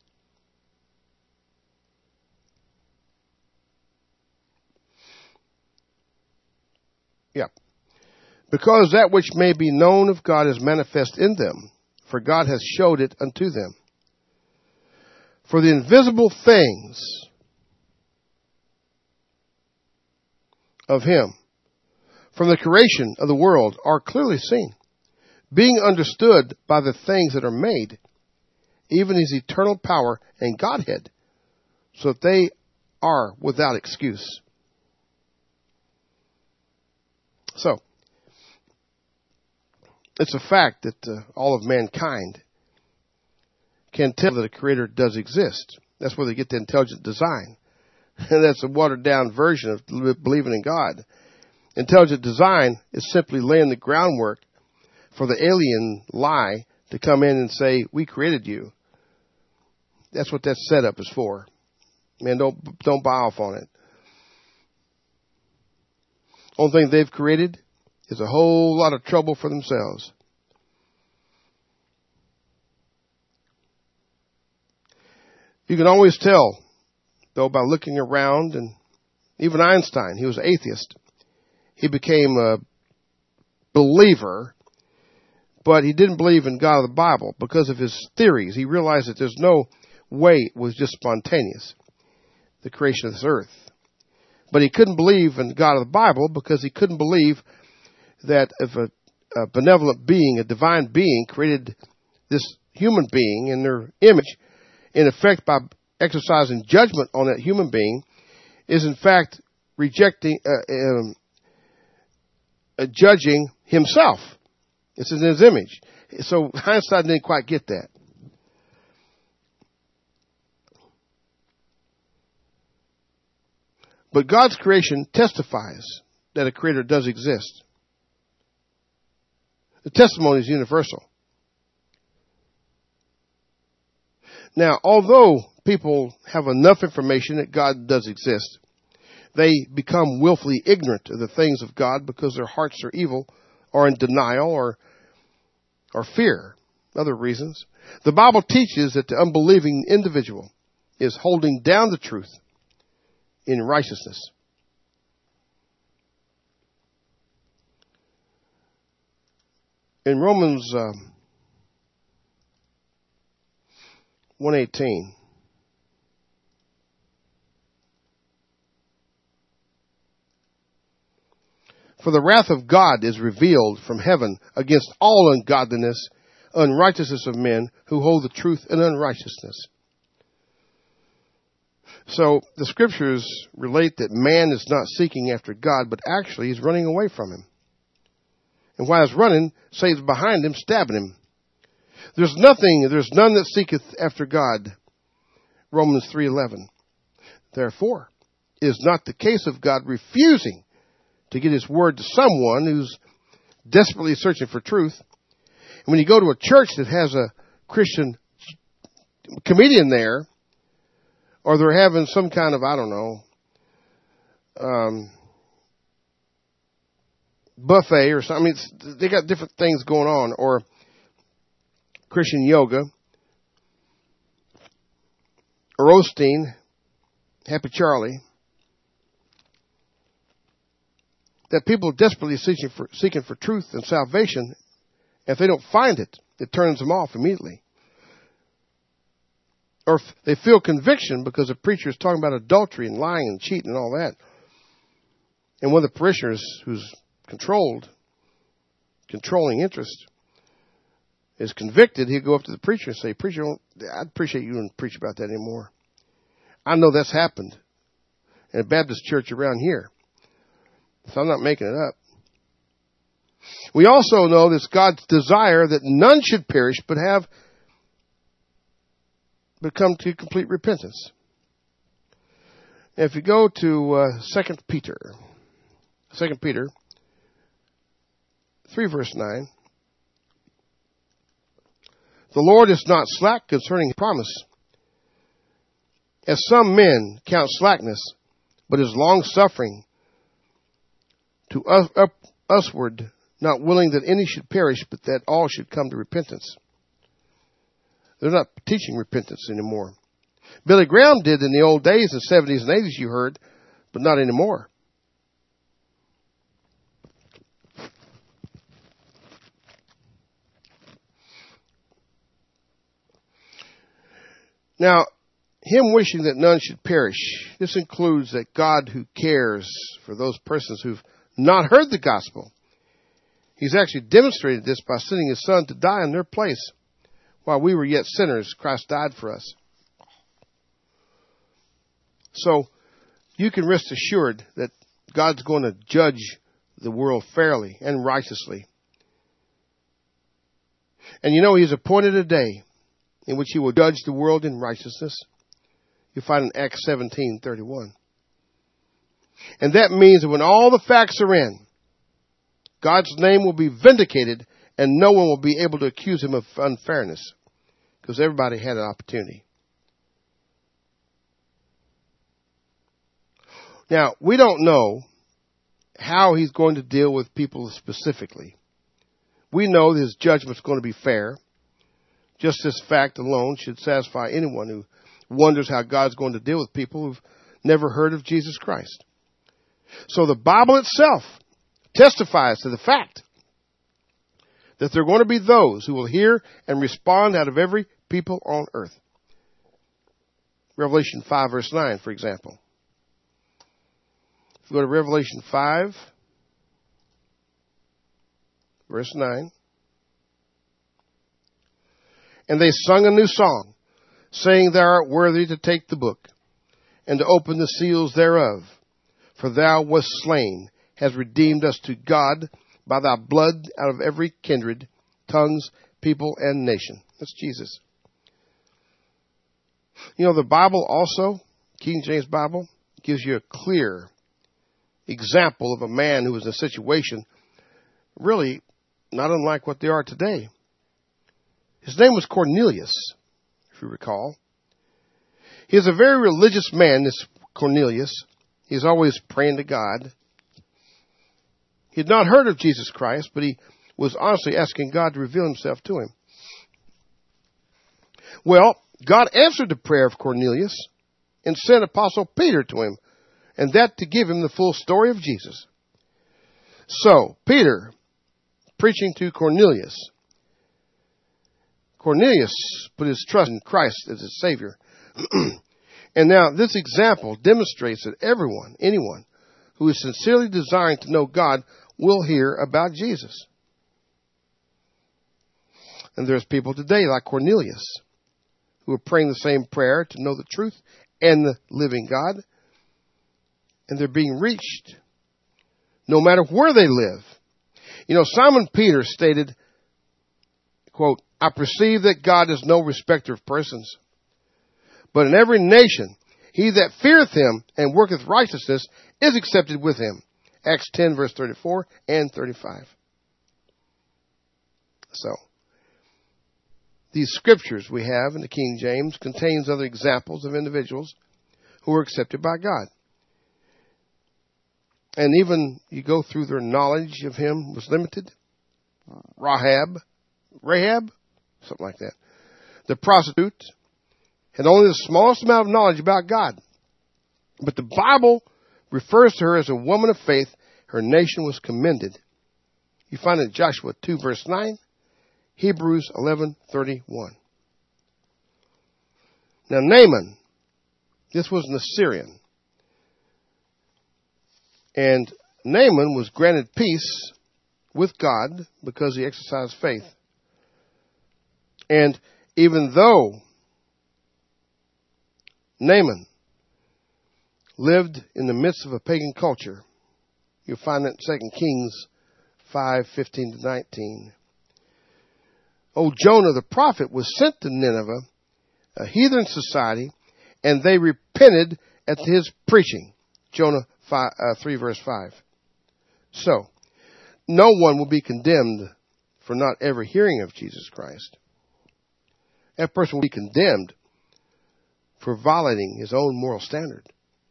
B: Yeah. Because that which may be known of God is manifest in them, for God has showed it unto them. For the invisible things of Him from the creation of the world are clearly seen, being understood by the things that are made, even His eternal power and Godhead, so that they are without excuse. So, it's a fact that uh, all of mankind can tell that a creator does exist. That's where they get the intelligent design. And that's a watered down version of believing in God. Intelligent design is simply laying the groundwork for the alien lie to come in and say, we created you. That's what that setup is for. Man, don't, don't buy off on it. Only thing they've created is a whole lot of trouble for themselves. You can always tell So by looking around, and even Einstein, he was an atheist. He became a believer, but he didn't believe in God of the Bible because of his theories. He realized that there's no way it was just spontaneous, the creation of this earth. But he couldn't believe in God of the Bible because he couldn't believe that if a, a benevolent being, a divine being, created this human being in their image, in effect by exercising judgment on that human being, is in fact rejecting, uh, um, uh, judging himself. It's in his image. So Einstein didn't quite get that. But God's creation testifies that a creator does exist. The testimony is universal. Now, although people have enough information that God does exist, they become willfully ignorant of the things of God because their hearts are evil or in denial or, or fear, other reasons. The Bible teaches that the unbelieving individual is holding down the truth in righteousness. In Romans um, one eighteen, for the wrath of God is revealed from heaven against all ungodliness, unrighteousness of men who hold the truth in unrighteousness. So the scriptures relate that man is not seeking after God, but actually he's running away from him. And while he's running, Satan's behind him, stabbing him. There's nothing, there's none that seeketh after God. Romans three eleven. Therefore, it is not the case of God refusing to get his word to someone who's desperately searching for truth. And when you go to a church that has a Christian comedian there, or they're having some kind of, I don't know, um, buffet or something. I mean, it's, they got different things going on. Or Christian yoga. Or Osteen, Happy Charlie. That people are desperately seeking for, seeking for truth and salvation. If they don't find it, it turns them off immediately. Or if they feel conviction because the preacher is talking about adultery and lying and cheating and all that. And one of the parishioners who's controlled, controlling interest, is convicted, he'll go up to the preacher and say, Preacher, I'd appreciate you don't preach about that anymore. I know that's happened in a Baptist church around here. So I'm not making it up. We also know that it's God's desire that none should perish but have but come to complete repentance. If you go to uh, Second Peter, Second Peter three verse nine, the Lord is not slack concerning his promise, as some men count slackness, but is long suffering to us, up, usward, not willing that any should perish, but that all should come to repentance. They're not teaching repentance anymore. Billy Graham did in the old days, in the seventies and eighties, you heard, but not anymore. Now, him wishing that none should perish, this includes that God who cares for those persons who've not heard the gospel. He's actually demonstrated this by sending his son to die in their place. While we were yet sinners, Christ died for us. So, you can rest assured that God's going to judge the world fairly and righteously. And you know, he's appointed a day in which he will judge the world in righteousness. You find in Acts seventeen thirty-one. And that means that when all the facts are in, God's name will be vindicated and no one will be able to accuse him of unfairness because everybody had an opportunity. Now, we don't know how he's going to deal with people specifically. We know that his judgment is going to be fair. Just this fact alone should satisfy anyone who wonders how God's going to deal with people who've never heard of Jesus Christ. So the Bible itself testifies to the fact that there are going to be those who will hear and respond out of every people on earth. Revelation five, verse nine, for example. If you go to Revelation five, verse nine. And they sung a new song, saying, Thou art worthy to take the book, and to open the seals thereof. For thou wast slain, hast redeemed us to God by thy blood out of every kindred, tongues, people, and nation. That's Jesus. You know, the Bible also, King James Bible, gives you a clear example of a man who was in a situation really not unlike what they are today. His name was Cornelius, if you recall. He is a very religious man, this Cornelius. He's always praying to God. He had not heard of Jesus Christ, but he was honestly asking God to reveal himself to him. Well, God answered the prayer of Cornelius and sent Apostle Peter to him, and that to give him the full story of Jesus. So, Peter, preaching to Cornelius, Cornelius put his trust in Christ as his Savior. And now this example demonstrates that everyone, anyone who is sincerely desiring to know God will hear about Jesus. And there's people today like Cornelius who are praying the same prayer to know the truth and the living God. And they're being reached no matter where they live. You know, Simon Peter stated, quote, I perceive that God is no respecter of persons, but in every nation he that feareth him and worketh righteousness is accepted with him. Acts ten, verse thirty-four and thirty-five. So, these scriptures we have in the King James contains other examples of individuals who were accepted by God. And even you go through their knowledge of him was limited. Rahab, Rahab, something like that. The prostitute had only the smallest amount of knowledge about God. But the Bible refers to her as a woman of faith. Her nation was commended. You find it in Joshua two, verse nine, Hebrews eleven, thirty-one. Now Naaman, this was an Assyrian. And Naaman was granted peace with God because he exercised faith. And even though Naaman lived in the midst of a pagan culture, you'll find that in Second Kings five, fifteen to nineteen. Oh, Jonah the prophet was sent to Nineveh, a heathen society, and they repented at his preaching. Jonah five, uh, three, verse five. So, no one will be condemned for not ever hearing of Jesus Christ. That person will be condemned for violating his own moral standard.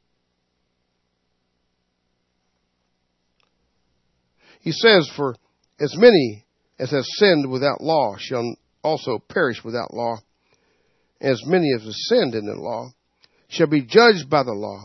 B: He says, for as many as have sinned without law shall also perish without law. As many as have sinned in the law shall be judged by the law.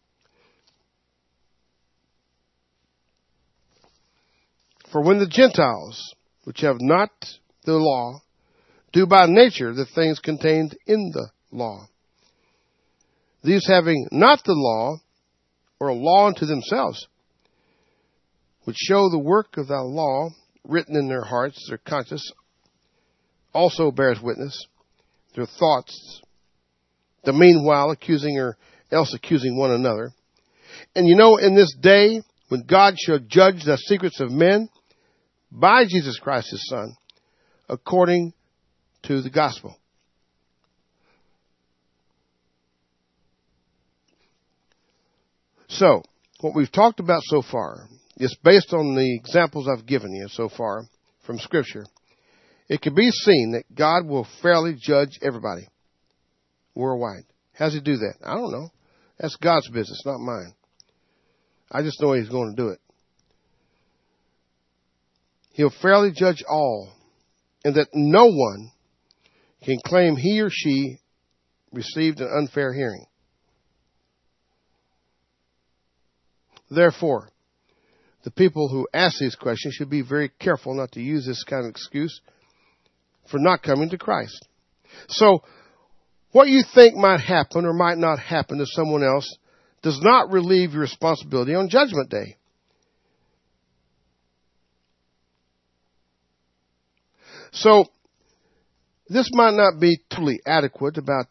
B: For when the Gentiles, which have not the law, do by nature the things contained in the law, these having not the law, or a law unto themselves, which show the work of thy law written in their hearts, their conscience also bears witness, their thoughts, the meanwhile accusing or else accusing one another. And you know, in this day, when God shall judge the secrets of men by Jesus Christ his Son, according to the gospel. So, what we've talked about so far is based on the examples I've given you so far from Scripture. It can be seen that God will fairly judge everybody worldwide. How does he do that? I don't know. That's God's business, not mine. I just know he's going to do it. He'll fairly judge all, and that no one can claim he or she received an unfair hearing. Therefore, the people who ask these questions should be very careful not to use this kind of excuse for not coming to Christ. So, what you think might happen or might not happen to someone else does not relieve your responsibility on Judgment Day. So, this might not be totally adequate about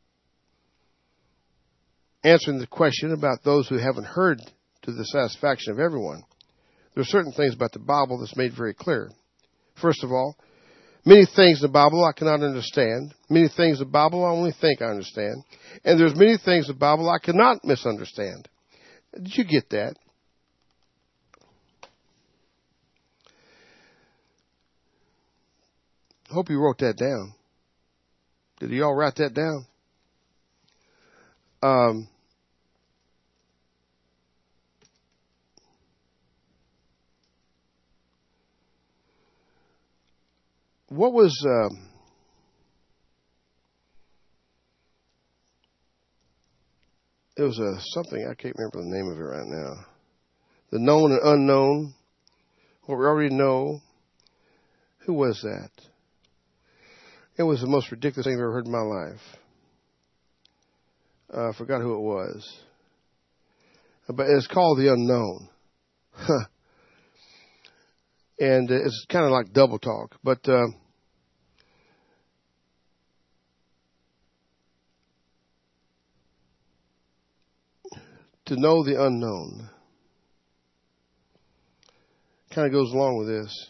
B: answering the question about those who haven't heard to the satisfaction of everyone. There are certain things about the Bible that's made very clear. First of all, many things in the Bible I cannot understand. Many things in the Bible I only think I understand. And there's many things in the Bible I cannot misunderstand. Did you get that? I hope you wrote that down. Did you all write that down? Um, what was... Um, It was a something, I can't remember the name of it right now. The known and unknown. What we already know. Who was that? It was the most ridiculous thing I've ever heard in my life. Uh, I forgot who it was. But it's called The Unknown. Huh. And it's kind of like double talk. But... Uh, to know the unknown. Kind of goes along with this.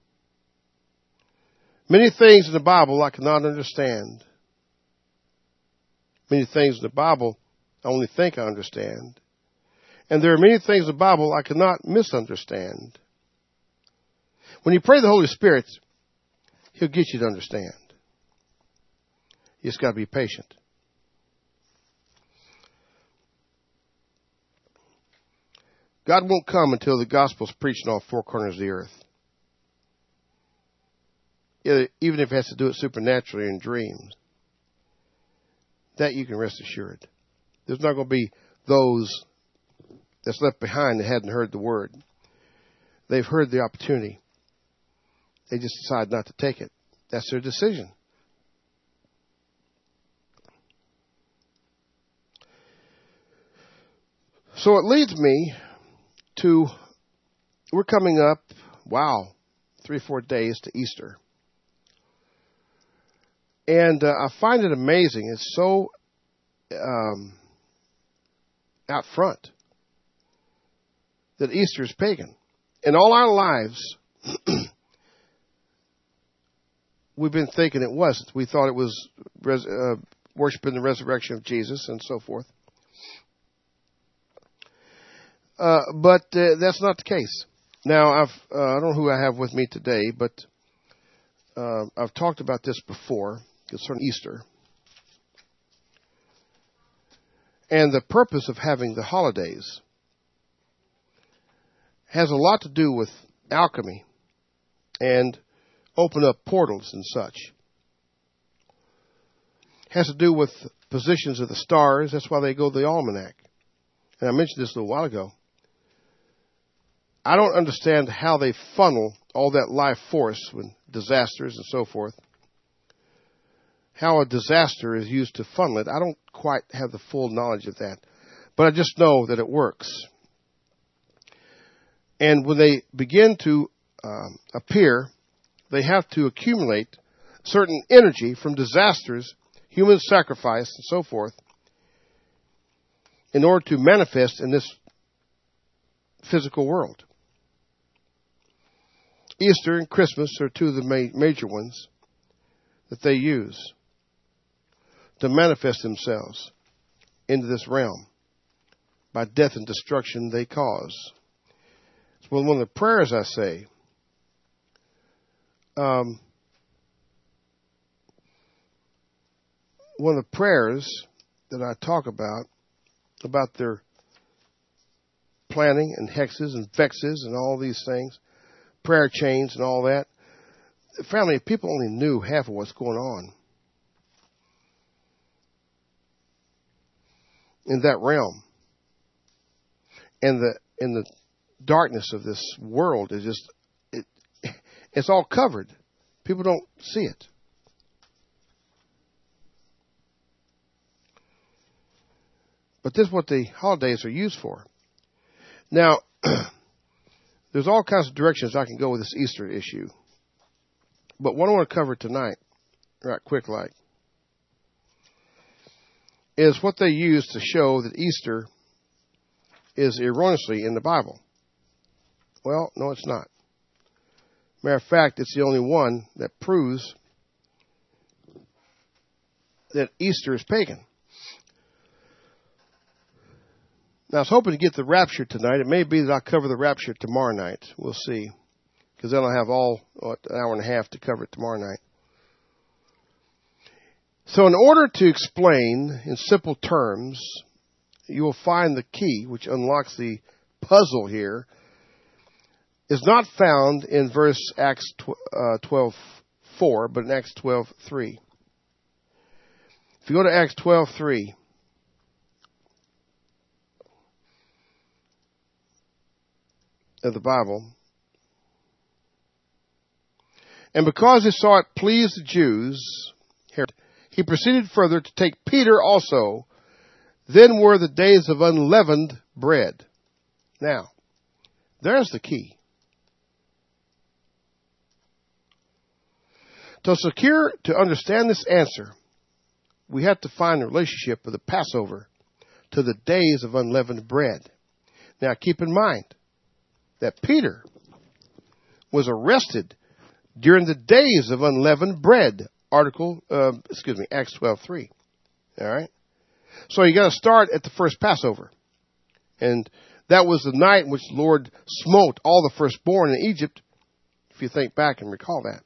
B: Many things in the Bible I cannot understand. Many things in the Bible I only think I understand. And there are many things in the Bible I cannot misunderstand. When you pray the Holy Spirit, He'll get you to understand. You just got to be patient. God won't come until the gospel's preached in all four corners of the earth. Even if it has to do it supernaturally in dreams. That you can rest assured. There's not going to be those that's left behind that hadn't heard the word. They've heard the opportunity. They just decide not to take it. That's their decision. So it leads me to, we're coming up, wow, three, four days to Easter. And uh, I find it amazing. It's so um, out front that Easter is pagan. In all our lives, we've been thinking it wasn't. We thought it was res- uh, worshiping the resurrection of Jesus and so forth. Uh, but uh, that's not the case. Now, I've, uh, I don't know who I have with me today, but uh, I've talked about this before concerning Easter. And the purpose of having the holidays has a lot to do with alchemy and open up portals and such. Has to do with positions of the stars. That's why they go to the almanac. And I mentioned this a little while ago. I don't understand how they funnel all that life force with disasters and so forth. How a disaster is used to funnel it. I don't quite have the full knowledge of that. But I just know that it works. And when they begin to um, appear, they have to accumulate certain energy from disasters, human sacrifice, and so forth, in order to manifest in this physical world. Easter and Christmas are two of the ma- major ones that they use to manifest themselves into this realm by death and destruction they cause. It's one of the prayers I say. Um, one of the prayers that I talk about, about their planning and hexes and vexes and all these things, prayer chains and all that. Family, if people only knew half of what's going on. in that realm. And the in the darkness of this world is just, it, it's all covered. People don't see it. But this is what the holidays are used for. Now, there's all kinds of directions I can go with this Easter issue. But what I want to cover tonight, right quick like, is what they use to show that Easter is erroneously in the Bible. Well, no, it's not. Matter of fact, it's the only one that proves that Easter is pagan. Now, I was hoping to get the rapture tonight. It may be that I'll cover the rapture tomorrow night. We'll see. Because then I'll have all, what, an hour and a half to cover it tomorrow night. So in order to explain in simple terms, you will find the key, which unlocks the puzzle here, is not found in verse Acts twelve four, but in Acts twelve three. If you go to Acts twelve three, of the Bible, and because he saw it please the Jews, he proceeded further to take Peter also. Then were the days of unleavened bread. Now, there's the key. To secure, to understand this answer, we have to find the relationship of the Passover to the days of unleavened bread. Now, keep in mind that Peter was arrested during the days of unleavened bread. Article, uh, excuse me, Acts twelve three. All right. So you got to start at the first Passover, and that was the night in which the Lord smote all the firstborn in Egypt. If you think back and recall that.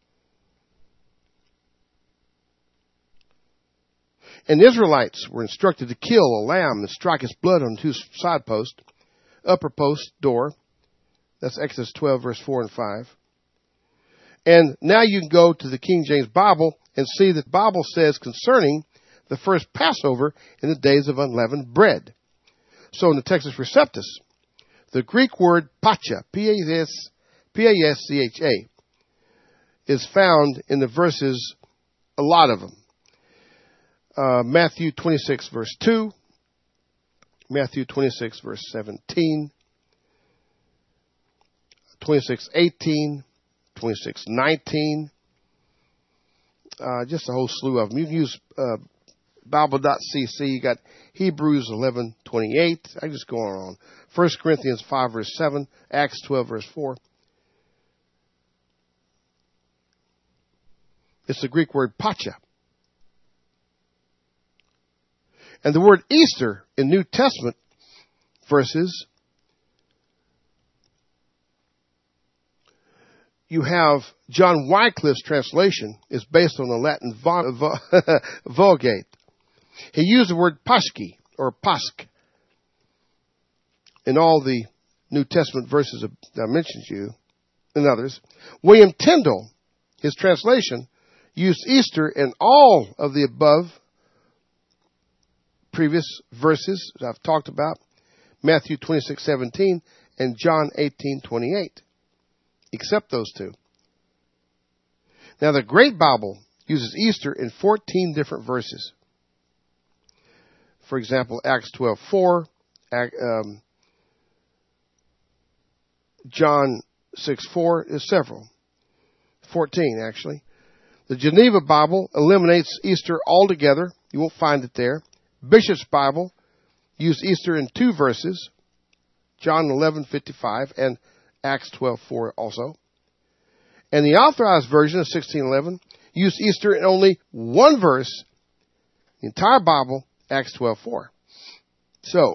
B: And the Israelites were instructed to kill a lamb and strike its blood on two side posts, upper post door. That's Exodus twelve, verse four and five. And now you can go to the King James Bible and see that the Bible says concerning the first Passover in the days of unleavened bread. So in the Textus Receptus, the Greek word pacha, P A S C H A, is found in the verses, a lot of them. Uh, Matthew twenty-six, verse two, Matthew twenty-six, verse seventeen, twenty-six eighteen, twenty-six nineteen, uh, just a whole slew of them. You can use uh, Bible dot C C. You got Hebrews eleven twenty-eight. I just go on and on. First Corinthians five, verse seven, Acts twelve, verse four. It's the Greek word pacha. And the word Easter in New Testament verses, you have John Wycliffe's translation is based on the Latin Vulgate. He used the word Paschi or Pasch in all the New Testament verses that I mentioned to you and others. William Tyndale, his translation, used Easter in all of the above previous verses that I've talked about, Matthew twenty-six seventeen and John eighteen twenty-eight, except those two. Now, the Great Bible uses Easter in fourteen different verses. For example, Acts twelve four, um, John six four, there's several. fourteen, actually. The Geneva Bible eliminates Easter altogether. You won't find it there. Bishop's Bible used Easter in two verses, John eleven fifty-five and Acts twelve four also. And the Authorized Version of sixteen eleven used Easter in only one verse, the entire Bible, Acts twelve four. So,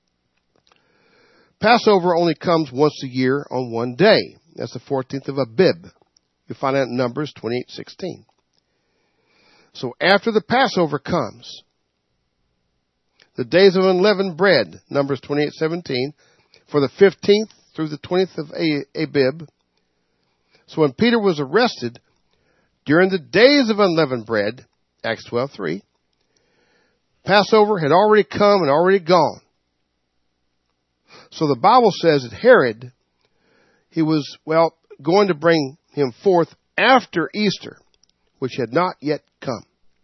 B: Passover only comes once a year on one day. That's the fourteenth of Abib. You'll find that in Numbers twenty-eight sixteen. So after the Passover comes, the days of unleavened bread, Numbers twenty-eight seventeen, for the fifteenth through the twentieth of Abib. So when Peter was arrested during the days of unleavened bread, Acts twelve three, Passover had already come and already gone. So the Bible says that Herod, he was, well, going to bring him forth after Easter, which had not yet come.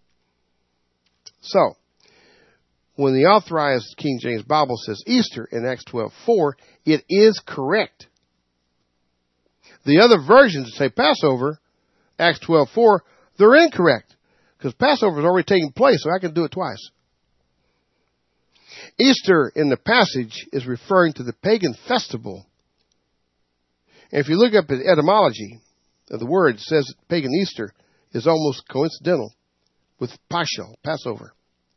B: So, when the Authorized King James Bible says Easter in Acts twelve four, it is correct. The other versions that say Passover, Acts twelve four, they're incorrect. Because Passover has already taken place, so I can do it twice. Easter in the passage is referring to the pagan festival. And if you look up at etymology of the word, it says that pagan Easter is almost coincidental with Paschal, Passover.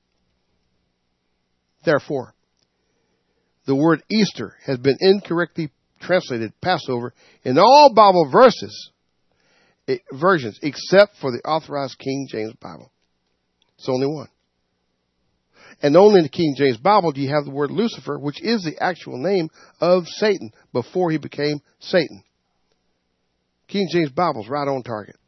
B: Therefore, the word Easter has been incorrectly translated Passover in all Bible verses, versions, except for the Authorized King James Bible. It's only one. And only in the King James Bible do you have the word Lucifer, which is the actual name of Satan before he became Satan. King James Bible's right on target.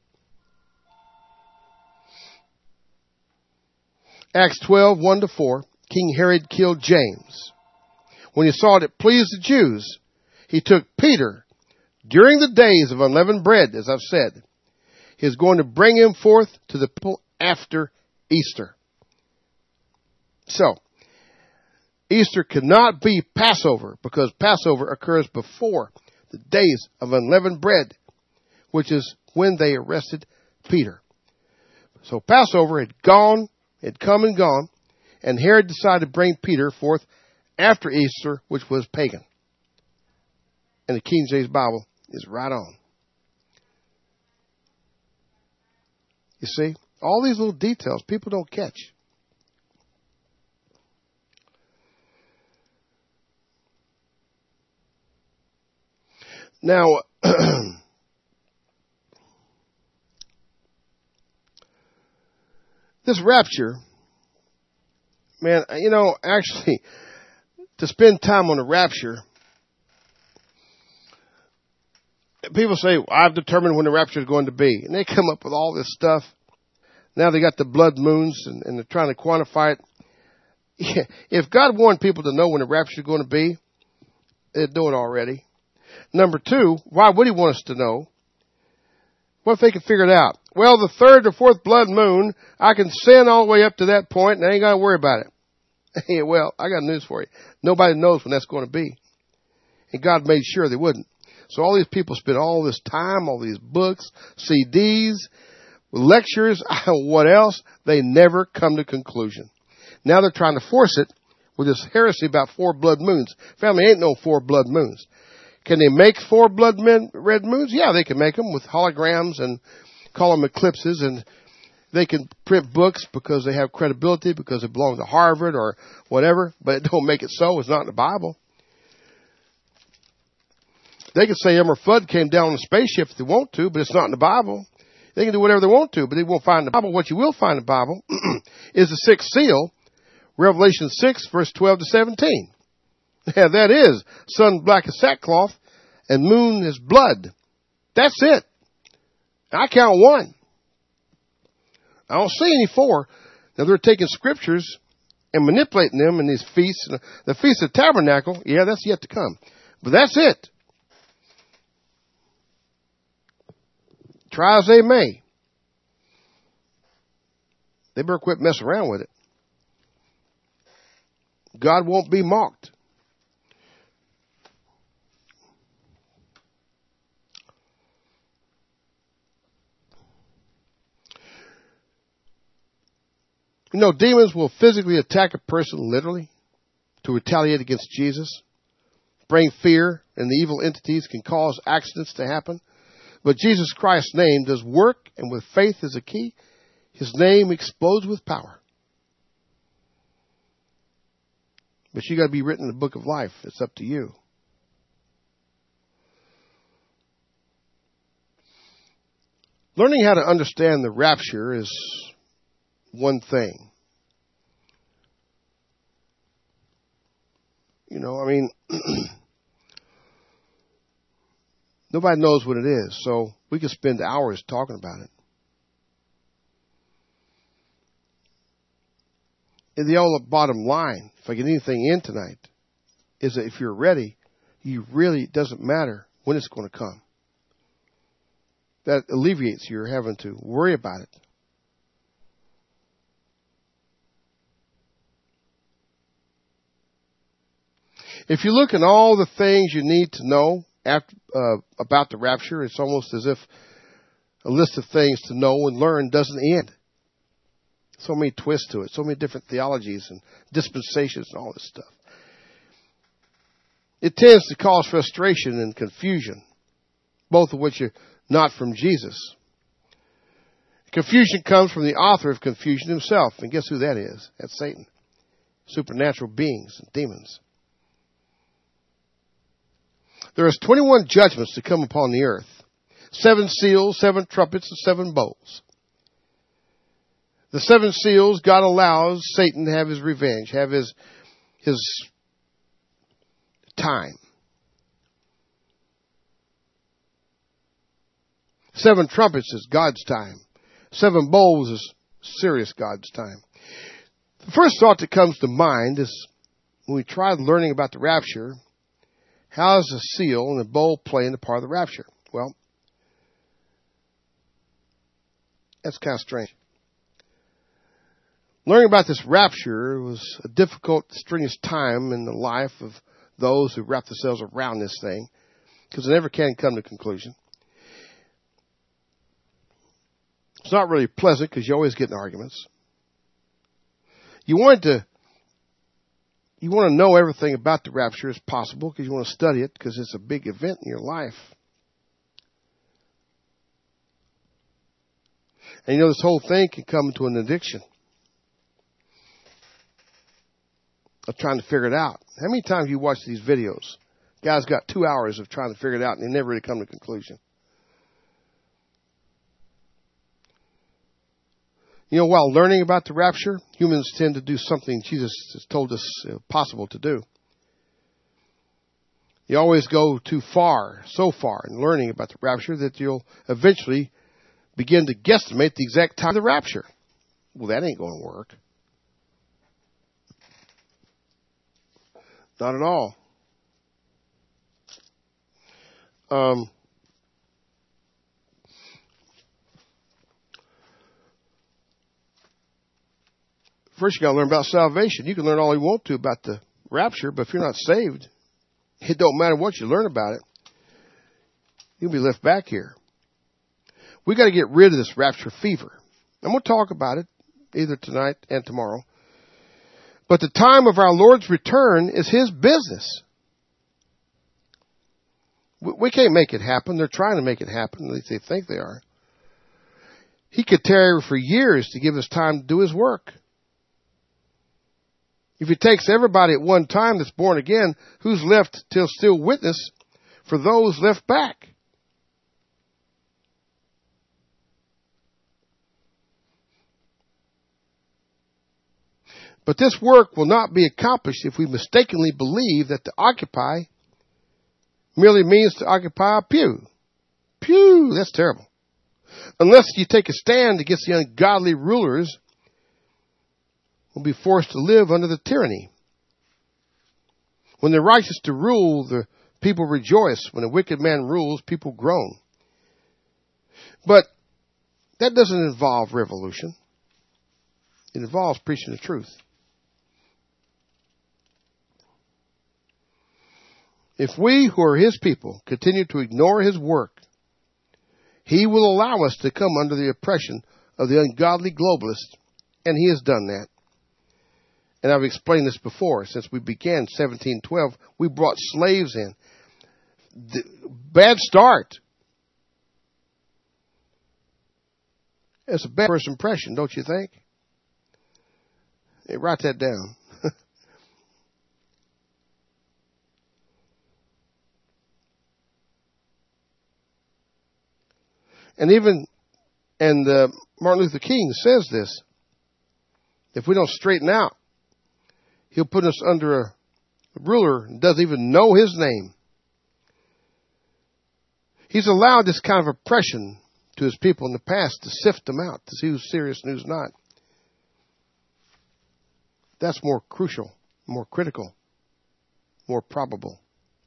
B: Acts twelve, one to four, King Herod killed James. When he saw it pleased the Jews, he took Peter during the days of unleavened bread, as I've said. He is going to bring him forth to the people after Easter. So, Easter cannot be Passover because Passover occurs before the days of unleavened bread, which is when they arrested Peter. So Passover had gone, had come and gone, and Herod decided to bring Peter forth after Easter, which was pagan. And the King James Bible is right on. You see, all these little details people don't catch. Now, this rapture, man, you know, actually, to spend time on the rapture, people say, well, I've determined when the rapture is going to be. And they come up with all this stuff. Now they got the blood moons and, and they're trying to quantify it. Yeah, if God wanted people to know when the rapture is going to be, they'd know it already. Number two, why would he want us to know? What if they could figure it out? Well, the third or fourth blood moon, I can sin all the way up to that point and I ain't got to worry about it. Yeah, well, I got news for you. Nobody knows when that's going to be. And God made sure they wouldn't. So all these people spend all this time, all these books, C Ds, lectures, what else? They never come to conclusion. Now they're trying to force it with this heresy about four blood moons. Family, ain't no four blood moons. Can they make four blood men, red moons? Yeah, they can make them with holograms and call them eclipses, and they can print books because they have credibility, because they belong to Harvard or whatever, but it don't make it so. It's not in the Bible. They can say Elmer Fudd came down on a spaceship if they want to, but it's not in the Bible. They can do whatever they want to, but they won't find the Bible. What you will find in the Bible is the sixth seal, Revelation six, verse twelve to seventeen. Yeah, that is sun black as sackcloth and moon as blood. That's it. I count one. I don't see any four. Now they're taking scriptures and manipulating them in these feasts. The Feast of Tabernacle, yeah, that's yet to come. But that's it. Try as they may. They better quit messing around with it. God won't be mocked. You know, demons will physically attack a person literally to retaliate against Jesus, bring fear, and the evil entities can cause accidents to happen. But Jesus Christ's name does work, and with faith as a key, his name explodes with power. But you got to be written in the book of life. It's up to you. Learning how to understand the rapture is one thing. You know, I mean, nobody knows what it is, so we could spend hours talking about it. And the only bottom line, if I get anything in tonight, is that if you're ready, you really, it doesn't matter when it's going to come. That alleviates your having to worry about it. If you look at all the things you need to know after, uh, about the rapture, it's almost as if a list of things to know and learn doesn't end. So many twists to it, so many different theologies and dispensations and all this stuff. It tends to cause frustration and confusion, both of which are not from Jesus. Confusion comes from the author of confusion himself, and guess who that is? That's Satan. Supernatural beings and demons. There is twenty-one judgments to come upon the earth. Seven seals, seven trumpets, and seven bowls. The seven seals, God allows Satan to have his revenge, have his, his time. Seven trumpets is God's time. Seven bowls is serious God's time. The first thought that comes to mind is when we tried learning about the rapture, how does a seal and a bowl play in the part of the rapture? Well, that's kind of strange. Learning about this rapture was a difficult, strenuous time in the life of those who wrap themselves around this thing, because they never can come to a conclusion. It's not really pleasant because you always get in arguments. You want to, you want to know everything about the rapture as possible because you want to study it because it's a big event in your life. And you know, this whole thing can come to an addiction of trying to figure it out. How many times you watch these videos? Guys got two hours of trying to figure it out and they never really come to a conclusion. You know, while learning about the rapture, humans tend to do something Jesus has told us uh, possible to do. You always go too far, so far in learning about the rapture that you'll eventually begin to guesstimate the exact time of the rapture. Well, that ain't going to work. Not at all. Um, first, you got to learn about salvation. You can learn all you want to about the rapture, but if you're not saved, it don't matter what you learn about it. You'll be left back here. We got to get rid of this rapture fever. I'm going to talk about it either tonight and tomorrow. But the time of our Lord's return is His business. We can't make it happen. They're trying to make it happen. At least they think they are. He could tarry for years to give us time to do His work. If He takes everybody at one time that's born again, who's left till still witness for those left back? But this work will not be accomplished if we mistakenly believe that to occupy merely means to occupy a pew. Pew, that's terrible. Unless you take a stand against the ungodly rulers, will be forced to live under the tyranny. When the righteous to rule, the people rejoice. When a wicked man rules, people groan. But that doesn't involve revolution. It involves preaching the truth. If we, who are His people, continue to ignore His work, He will allow us to come under the oppression of the ungodly globalists, and He has done that. And I've explained this before. Since we began seventeen twelve, we brought slaves in. The bad start. It's a bad first impression, don't you think? Hey, write that down. And even, and uh, Martin Luther King says this, if we don't straighten out, He'll put us under a ruler who doesn't even know His name. He's allowed this kind of oppression to His people in the past to sift them out, to see who's serious and who's not. That's more crucial, more critical, more probable.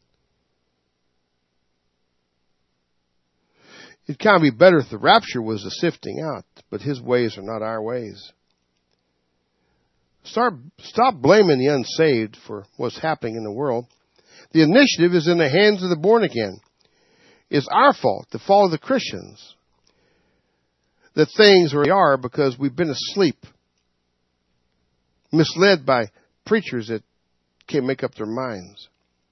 B: It'd kind of be better if the rapture was the sifting out, but his ways are not our ways. Start, stop blaming the unsaved for what's happening in the world. The initiative is in the hands of the born again. It's our fault, the fault of the Christians, that things are where they are because we've been asleep, misled by preachers that can't make up their minds.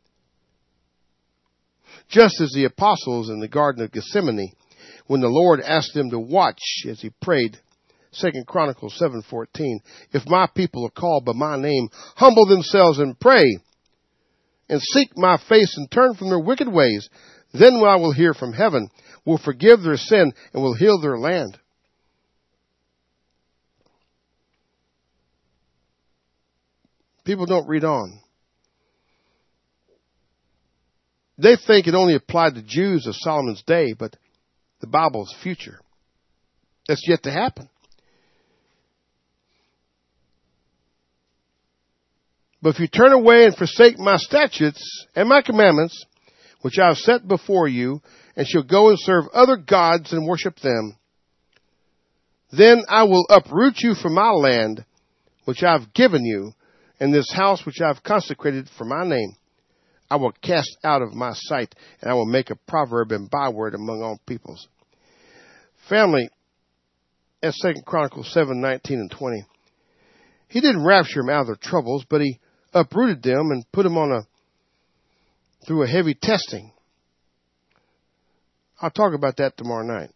B: Just as the apostles in the Garden of Gethsemane, when the Lord asked them to watch as he prayed, Second Chronicles seven fourteen, if my people are called by my name, humble themselves and pray, and seek my face and turn from their wicked ways, then I will hear from heaven, will forgive their sin, and will heal their land. People don't read on. They think it only applied to Jews of Solomon's day, but the Bible's future. That's yet to happen. But if you turn away and forsake my statutes and my commandments, which I have set before you, and shall go and serve other gods and worship them, then I will uproot you from my land, which I have given you, and this house which I have consecrated for my name. I will cast out of my sight, and I will make a proverb and byword among all peoples. Family, at Second Chronicles seven nineteen and twenty, he didn't rapture them out of their troubles, but he uprooted them and put them on a through a heavy testing. I'll talk about that tomorrow night.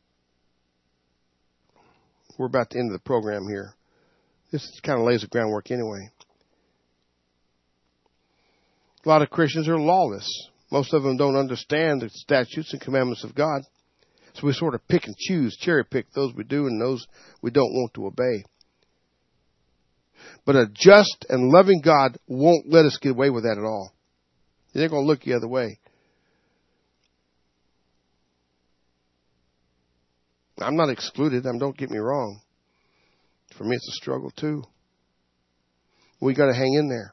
B: We're about to end the program here. This kind of lays the groundwork anyway. A lot of Christians are lawless. Most of them don't understand the statutes and commandments of God. So we sort of pick and choose, cherry pick those we do and those we don't want to obey. But a just and loving God won't let us get away with that at all. They're going to look the other way. I'm not excluded. I mean, don't get me wrong. For me, it's a struggle too. We got to hang in there.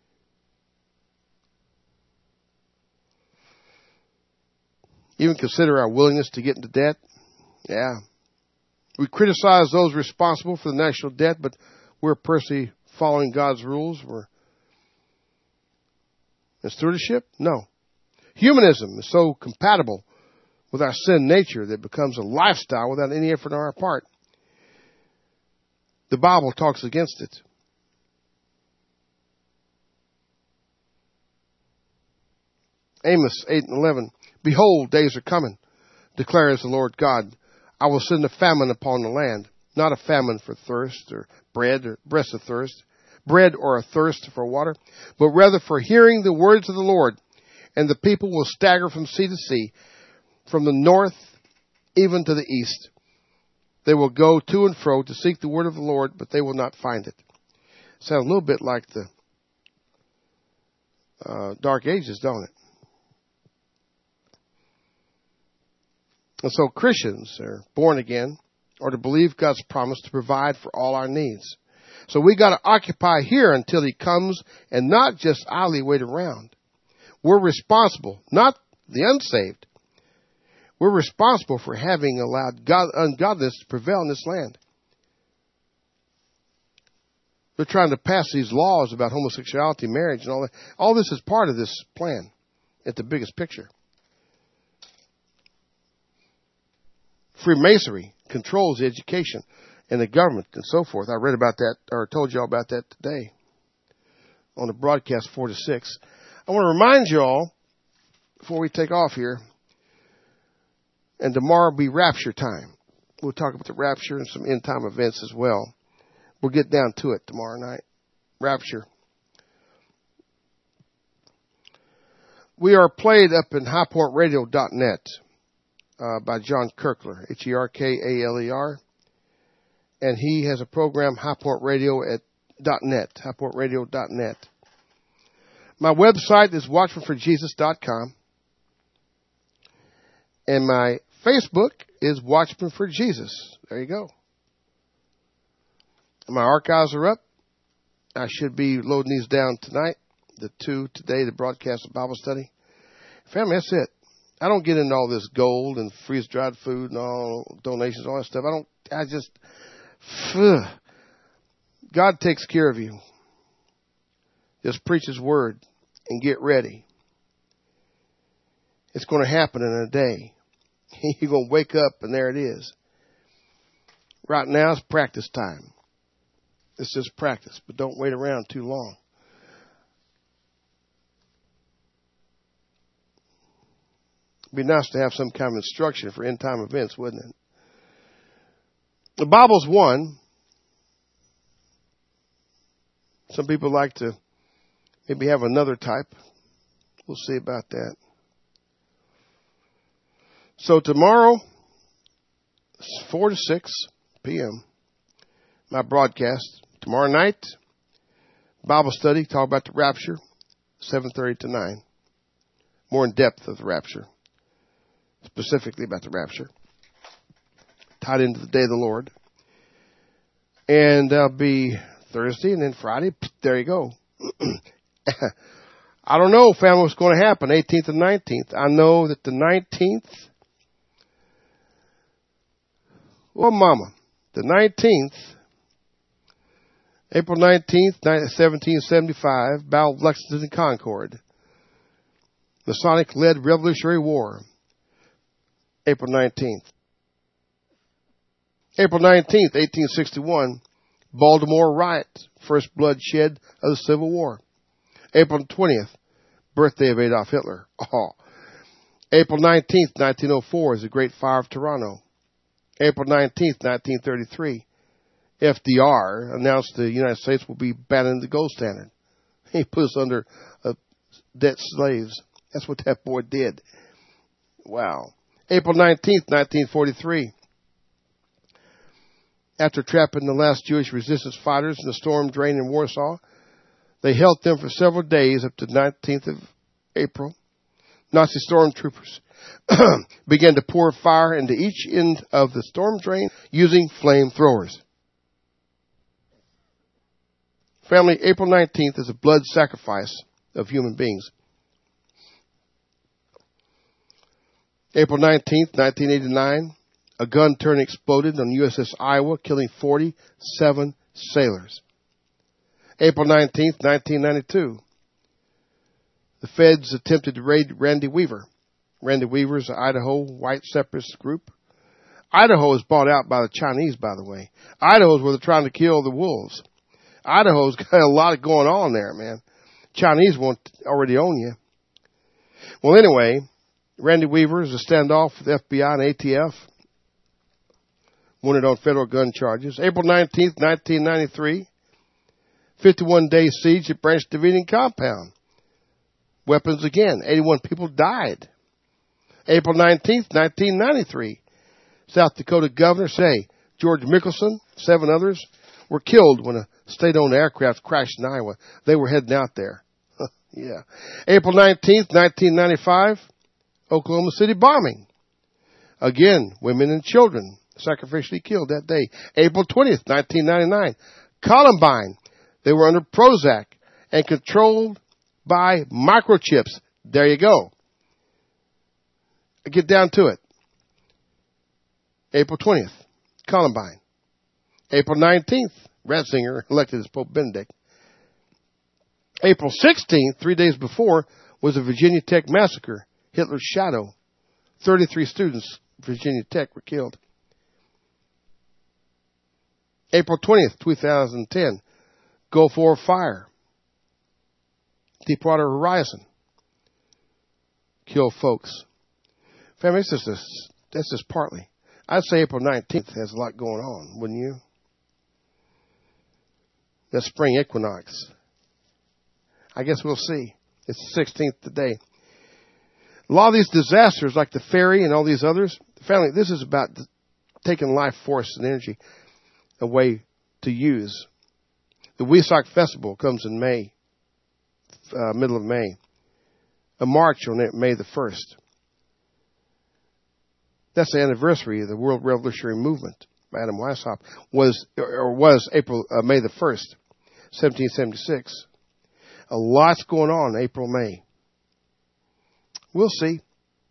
B: Even consider our willingness to get into debt. Yeah. We criticize those responsible for the national debt, but we're personally following God's rules. We're in stewardship? No. Humanism is so compatible with our sin nature that it becomes a lifestyle without any effort on our part. The Bible talks against it. Amos eight and eleven. Behold, days are coming, declares the Lord God. I will send a famine upon the land, not a famine for thirst or bread or breast of thirst, bread or a thirst for water, but rather for hearing the words of the Lord. And the people will stagger from sea to sea, from the north even to the east. They will go to and fro to seek the word of the Lord, but they will not find it. Sounds a little bit like the uh, Dark Ages, don't it? And so Christians are born again, or to believe God's promise to provide for all our needs. So we got to occupy here until he comes and not just idly wait around. We're responsible, not the unsaved. We're responsible for having allowed God, ungodliness to prevail in this land. They're trying to pass these laws about homosexuality, marriage, and all that. All this is part of this plan at the biggest picture. Freemasonry controls the education and the government and so forth. I read about that, or told you all about that today on the broadcast four to six. I want to remind you all, before we take off here, and tomorrow will be rapture time. We'll talk about the rapture and some end time events as well. We'll get down to it tomorrow night. Rapture. We are played up in high point radio dot net. Uh, by John Kirkler, H E R K A L E R. And he has a program, High Point Radio at .net, high point radio dot net. My website is watchman for jesus dot com. And my Facebook is Watchman for Jesus. There you go. And my archives are up. I should be loading these down tonight. The two today, the broadcast of Bible study. Family, that's it. I don't get into all this gold and freeze-dried food and all donations, all that stuff. I don't, I just, phew. God takes care of you. Just preach His word and get ready. It's going to happen in a day. You're going to wake up and there it is. Right now it's practice time. It's just practice, but don't wait around too long. It'd be nice to have some kind of instruction for end time events, wouldn't it? The Bible's one. Some people like to maybe have another type. We'll see about that. So tomorrow, four to six p.m., my broadcast. Tomorrow night, Bible study, talk about the rapture, seven thirty to nine. More in depth of the rapture. Specifically about the rapture. Tied into the day of the Lord. And that'll be Thursday and then Friday. There you go. I don't know, family, what's going to happen, eighteenth and nineteenth. I know that the nineteenth, well, mama, the nineteenth, April nineteenth, seventeen seventy-five, Battle of Lexington and Concord. Masonic-led Revolutionary War. April nineteenth. April nineteenth, eighteen sixty-one, Baltimore riot, first bloodshed of the Civil War. April twentieth, birthday of Adolf Hitler. Oh. April nineteenth, nineteen oh four is the Great Fire of Toronto. April nineteenth, nineteen thirty-three, F D R announced the United States will be banning the gold standard. He put us under uh, debt slaves. That's what that boy did. Wow. April nineteenth, nineteen forty-three. After trapping the last Jewish resistance fighters in the storm drain in Warsaw, they held them for several days up to the nineteenth of April. Nazi stormtroopers began to pour fire into each end of the storm drain using flamethrowers. Family, April nineteenth is a blood sacrifice of human beings. April nineteenth, nineteen eighty-nine, a gun turret exploded on U S S Iowa, killing forty-seven sailors. April nineteenth, nineteen ninety-two, the feds attempted to raid Randy Weaver. Randy Weaver is an Idaho white separatist group. Idaho is bought out by the Chinese, by the way. Idaho is where they're trying to kill the wolves. Idaho's got a lot going on there, man. Chinese won't already own you. Well, anyway, Randy Weaver is a standoff with the F B I and A T F. Wanted on federal gun charges. April nineteenth, nineteen ninety-three. fifty-one day siege at Branch Davidian compound. Weapons again. eighty-one people died. April nineteenth, nineteen ninety-three. South Dakota Governor say George Mickelson, seven others, were killed when a state-owned aircraft crashed in Iowa. They were heading out there. Yeah. April nineteenth, nineteen ninety-five. Oklahoma City bombing. Again, women and children sacrificially killed that day. April twentieth, nineteen ninety-nine. Columbine. They were under Prozac and controlled by microchips. There you go. I get down to it. April twentieth, Columbine. April nineteenth, Ratzinger elected as Pope Benedict. April sixteenth, three days before, was the Virginia Tech massacre. Hitler's shadow. thirty-three students at Virginia Tech were killed. April twentieth, two thousand ten, Gulf War fire. Deepwater Horizon. Kill folks. Family, that's just, a, that's just partly. I'd say April nineteenth has a lot going on, wouldn't you? The spring equinox. I guess we'll see. It's the sixteenth today. A lot of these disasters, like the ferry and all these others, family, this is about taking life force and energy away to use. The Wesak Festival comes in May, uh, middle of May. A march on May the first. That's the anniversary of the World Revolutionary Movement by Adam Weishaupt. Was or was April uh, May the first. seventeen seventy-six. A lot's going on in April, May. We'll see.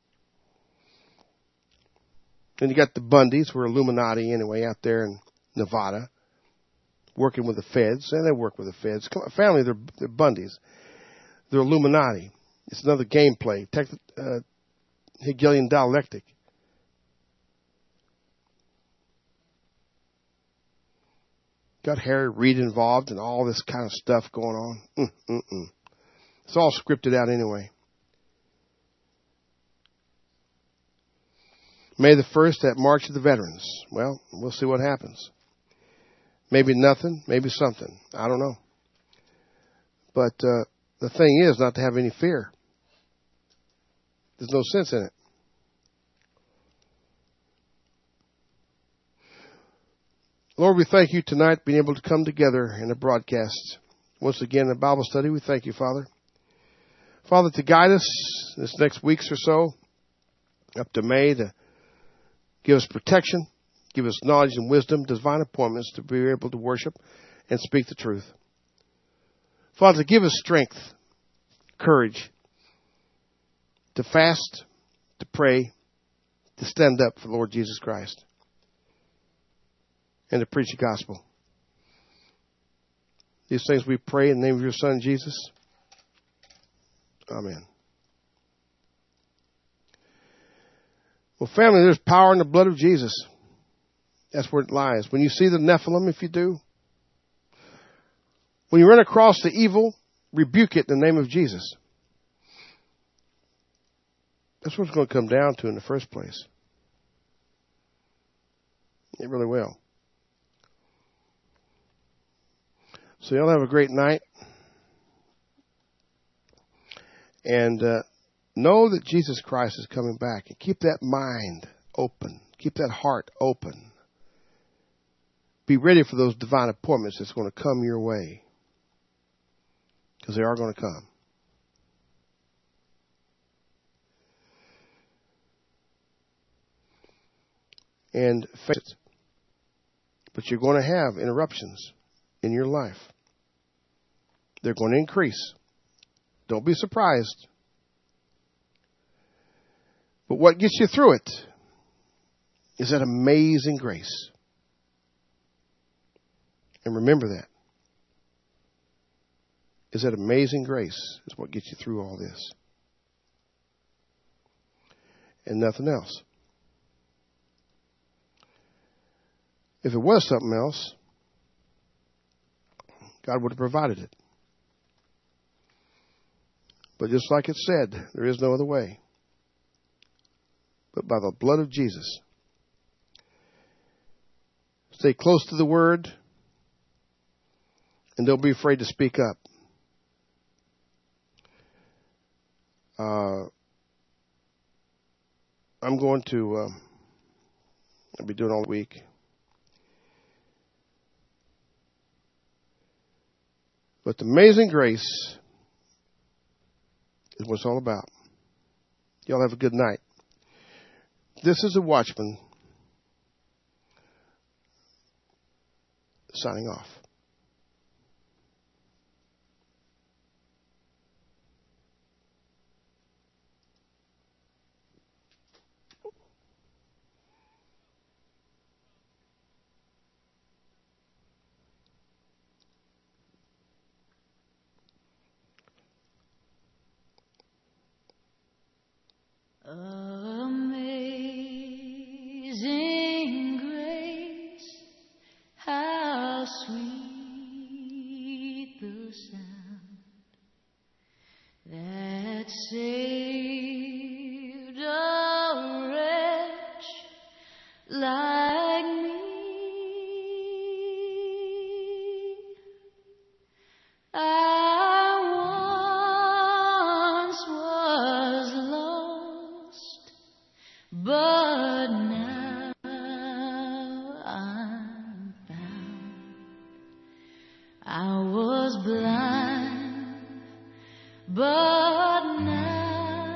B: And you got the Bundys, who are Illuminati anyway, out there in Nevada, working with the feds, and they work with the feds. Family, they're, they're Bundys. They're Illuminati. It's another gameplay, tech, uh, Hegelian dialectic. Got Harry Reid involved and all this kind of stuff going on. Mm-mm-mm. It's all scripted out anyway. May the first, that March of the Veterans. Well, we'll see what happens. Maybe nothing, maybe something. I don't know. But uh, the thing is not to have any fear. There's no sense in it. Lord, we thank you tonight being able to come together in a broadcast. Once again, in a Bible study, we thank you, Father. Father, to guide us this next weeks or so, up to May, to give us protection, give us knowledge and wisdom, divine appointments to be able to worship and speak the truth. Father, give us strength, courage to fast, to pray, to stand up for Lord Jesus Christ, and to preach the gospel. These things we pray in the name of your Son, Jesus. Amen. Well, family, there's power in the blood of Jesus. That's where it lies. When you see the Nephilim, if you do, when you run across the evil, rebuke it in the name of Jesus. That's what it's going to come down to in the first place. It really will. So y'all have a great night. And uh, know that Jesus Christ is coming back. And keep that mind open. Keep that heart open. Be ready for those divine appointments that's going to come your way. Because they are going to come. And face it. But you're going to have interruptions in your life. They're going to increase. Don't be surprised. But what gets you through it is that amazing grace. And remember that. Is that amazing grace is what gets you through all this. And nothing else. If it was something else, God would have provided it. But just like it said, there is no other way but by the blood of Jesus. Stay close to the Word and don't be afraid to speak up. Uh, I'm going to, uh, I'll be doing all week. But the amazing grace is what it's all about. Y'all have a good night. This is a Watchman signing off.
O: Amazing grace, how sweet the sound that saved a wretch like me. I once was lost, but now I'm found. I was blind, but now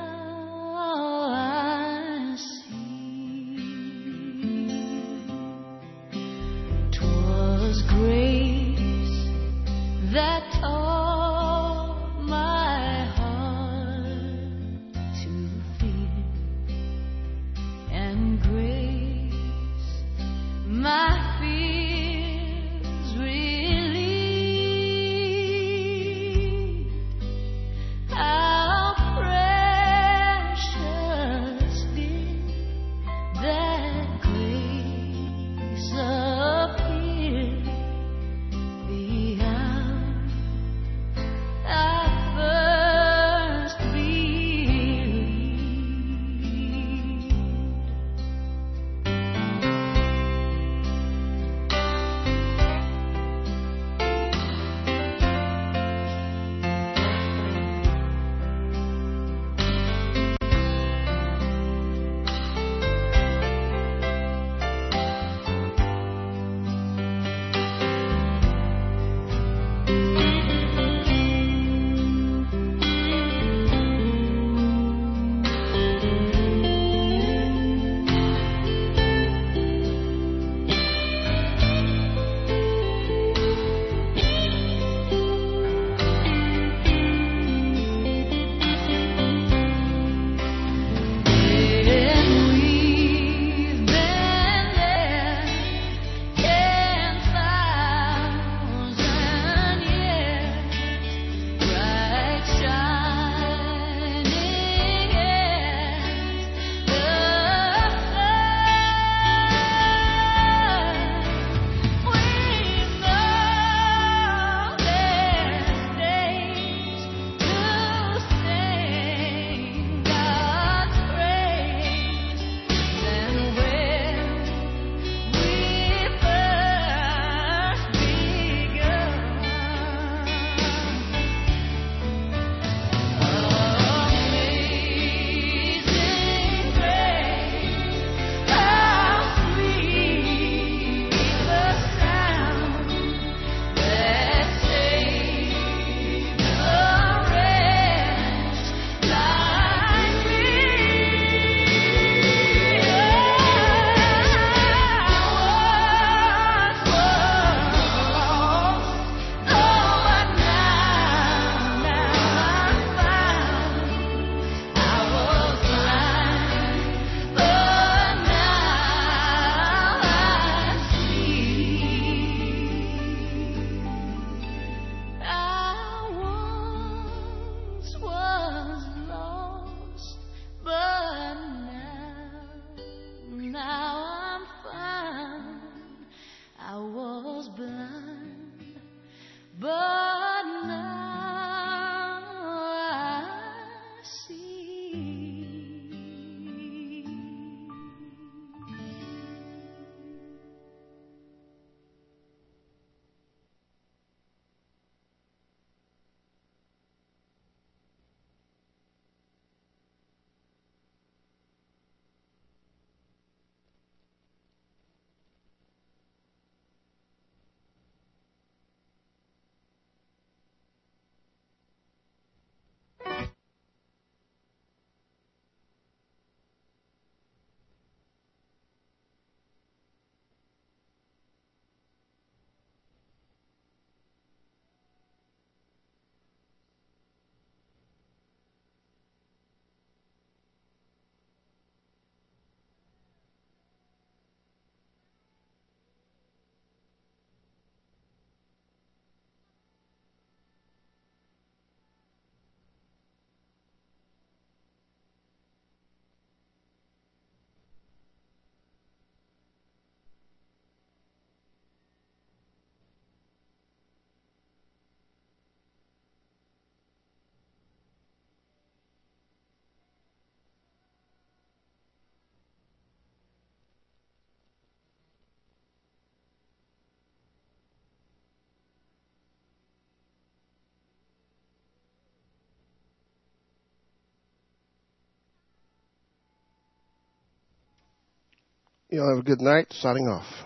B: Y'all have a good night. Signing off.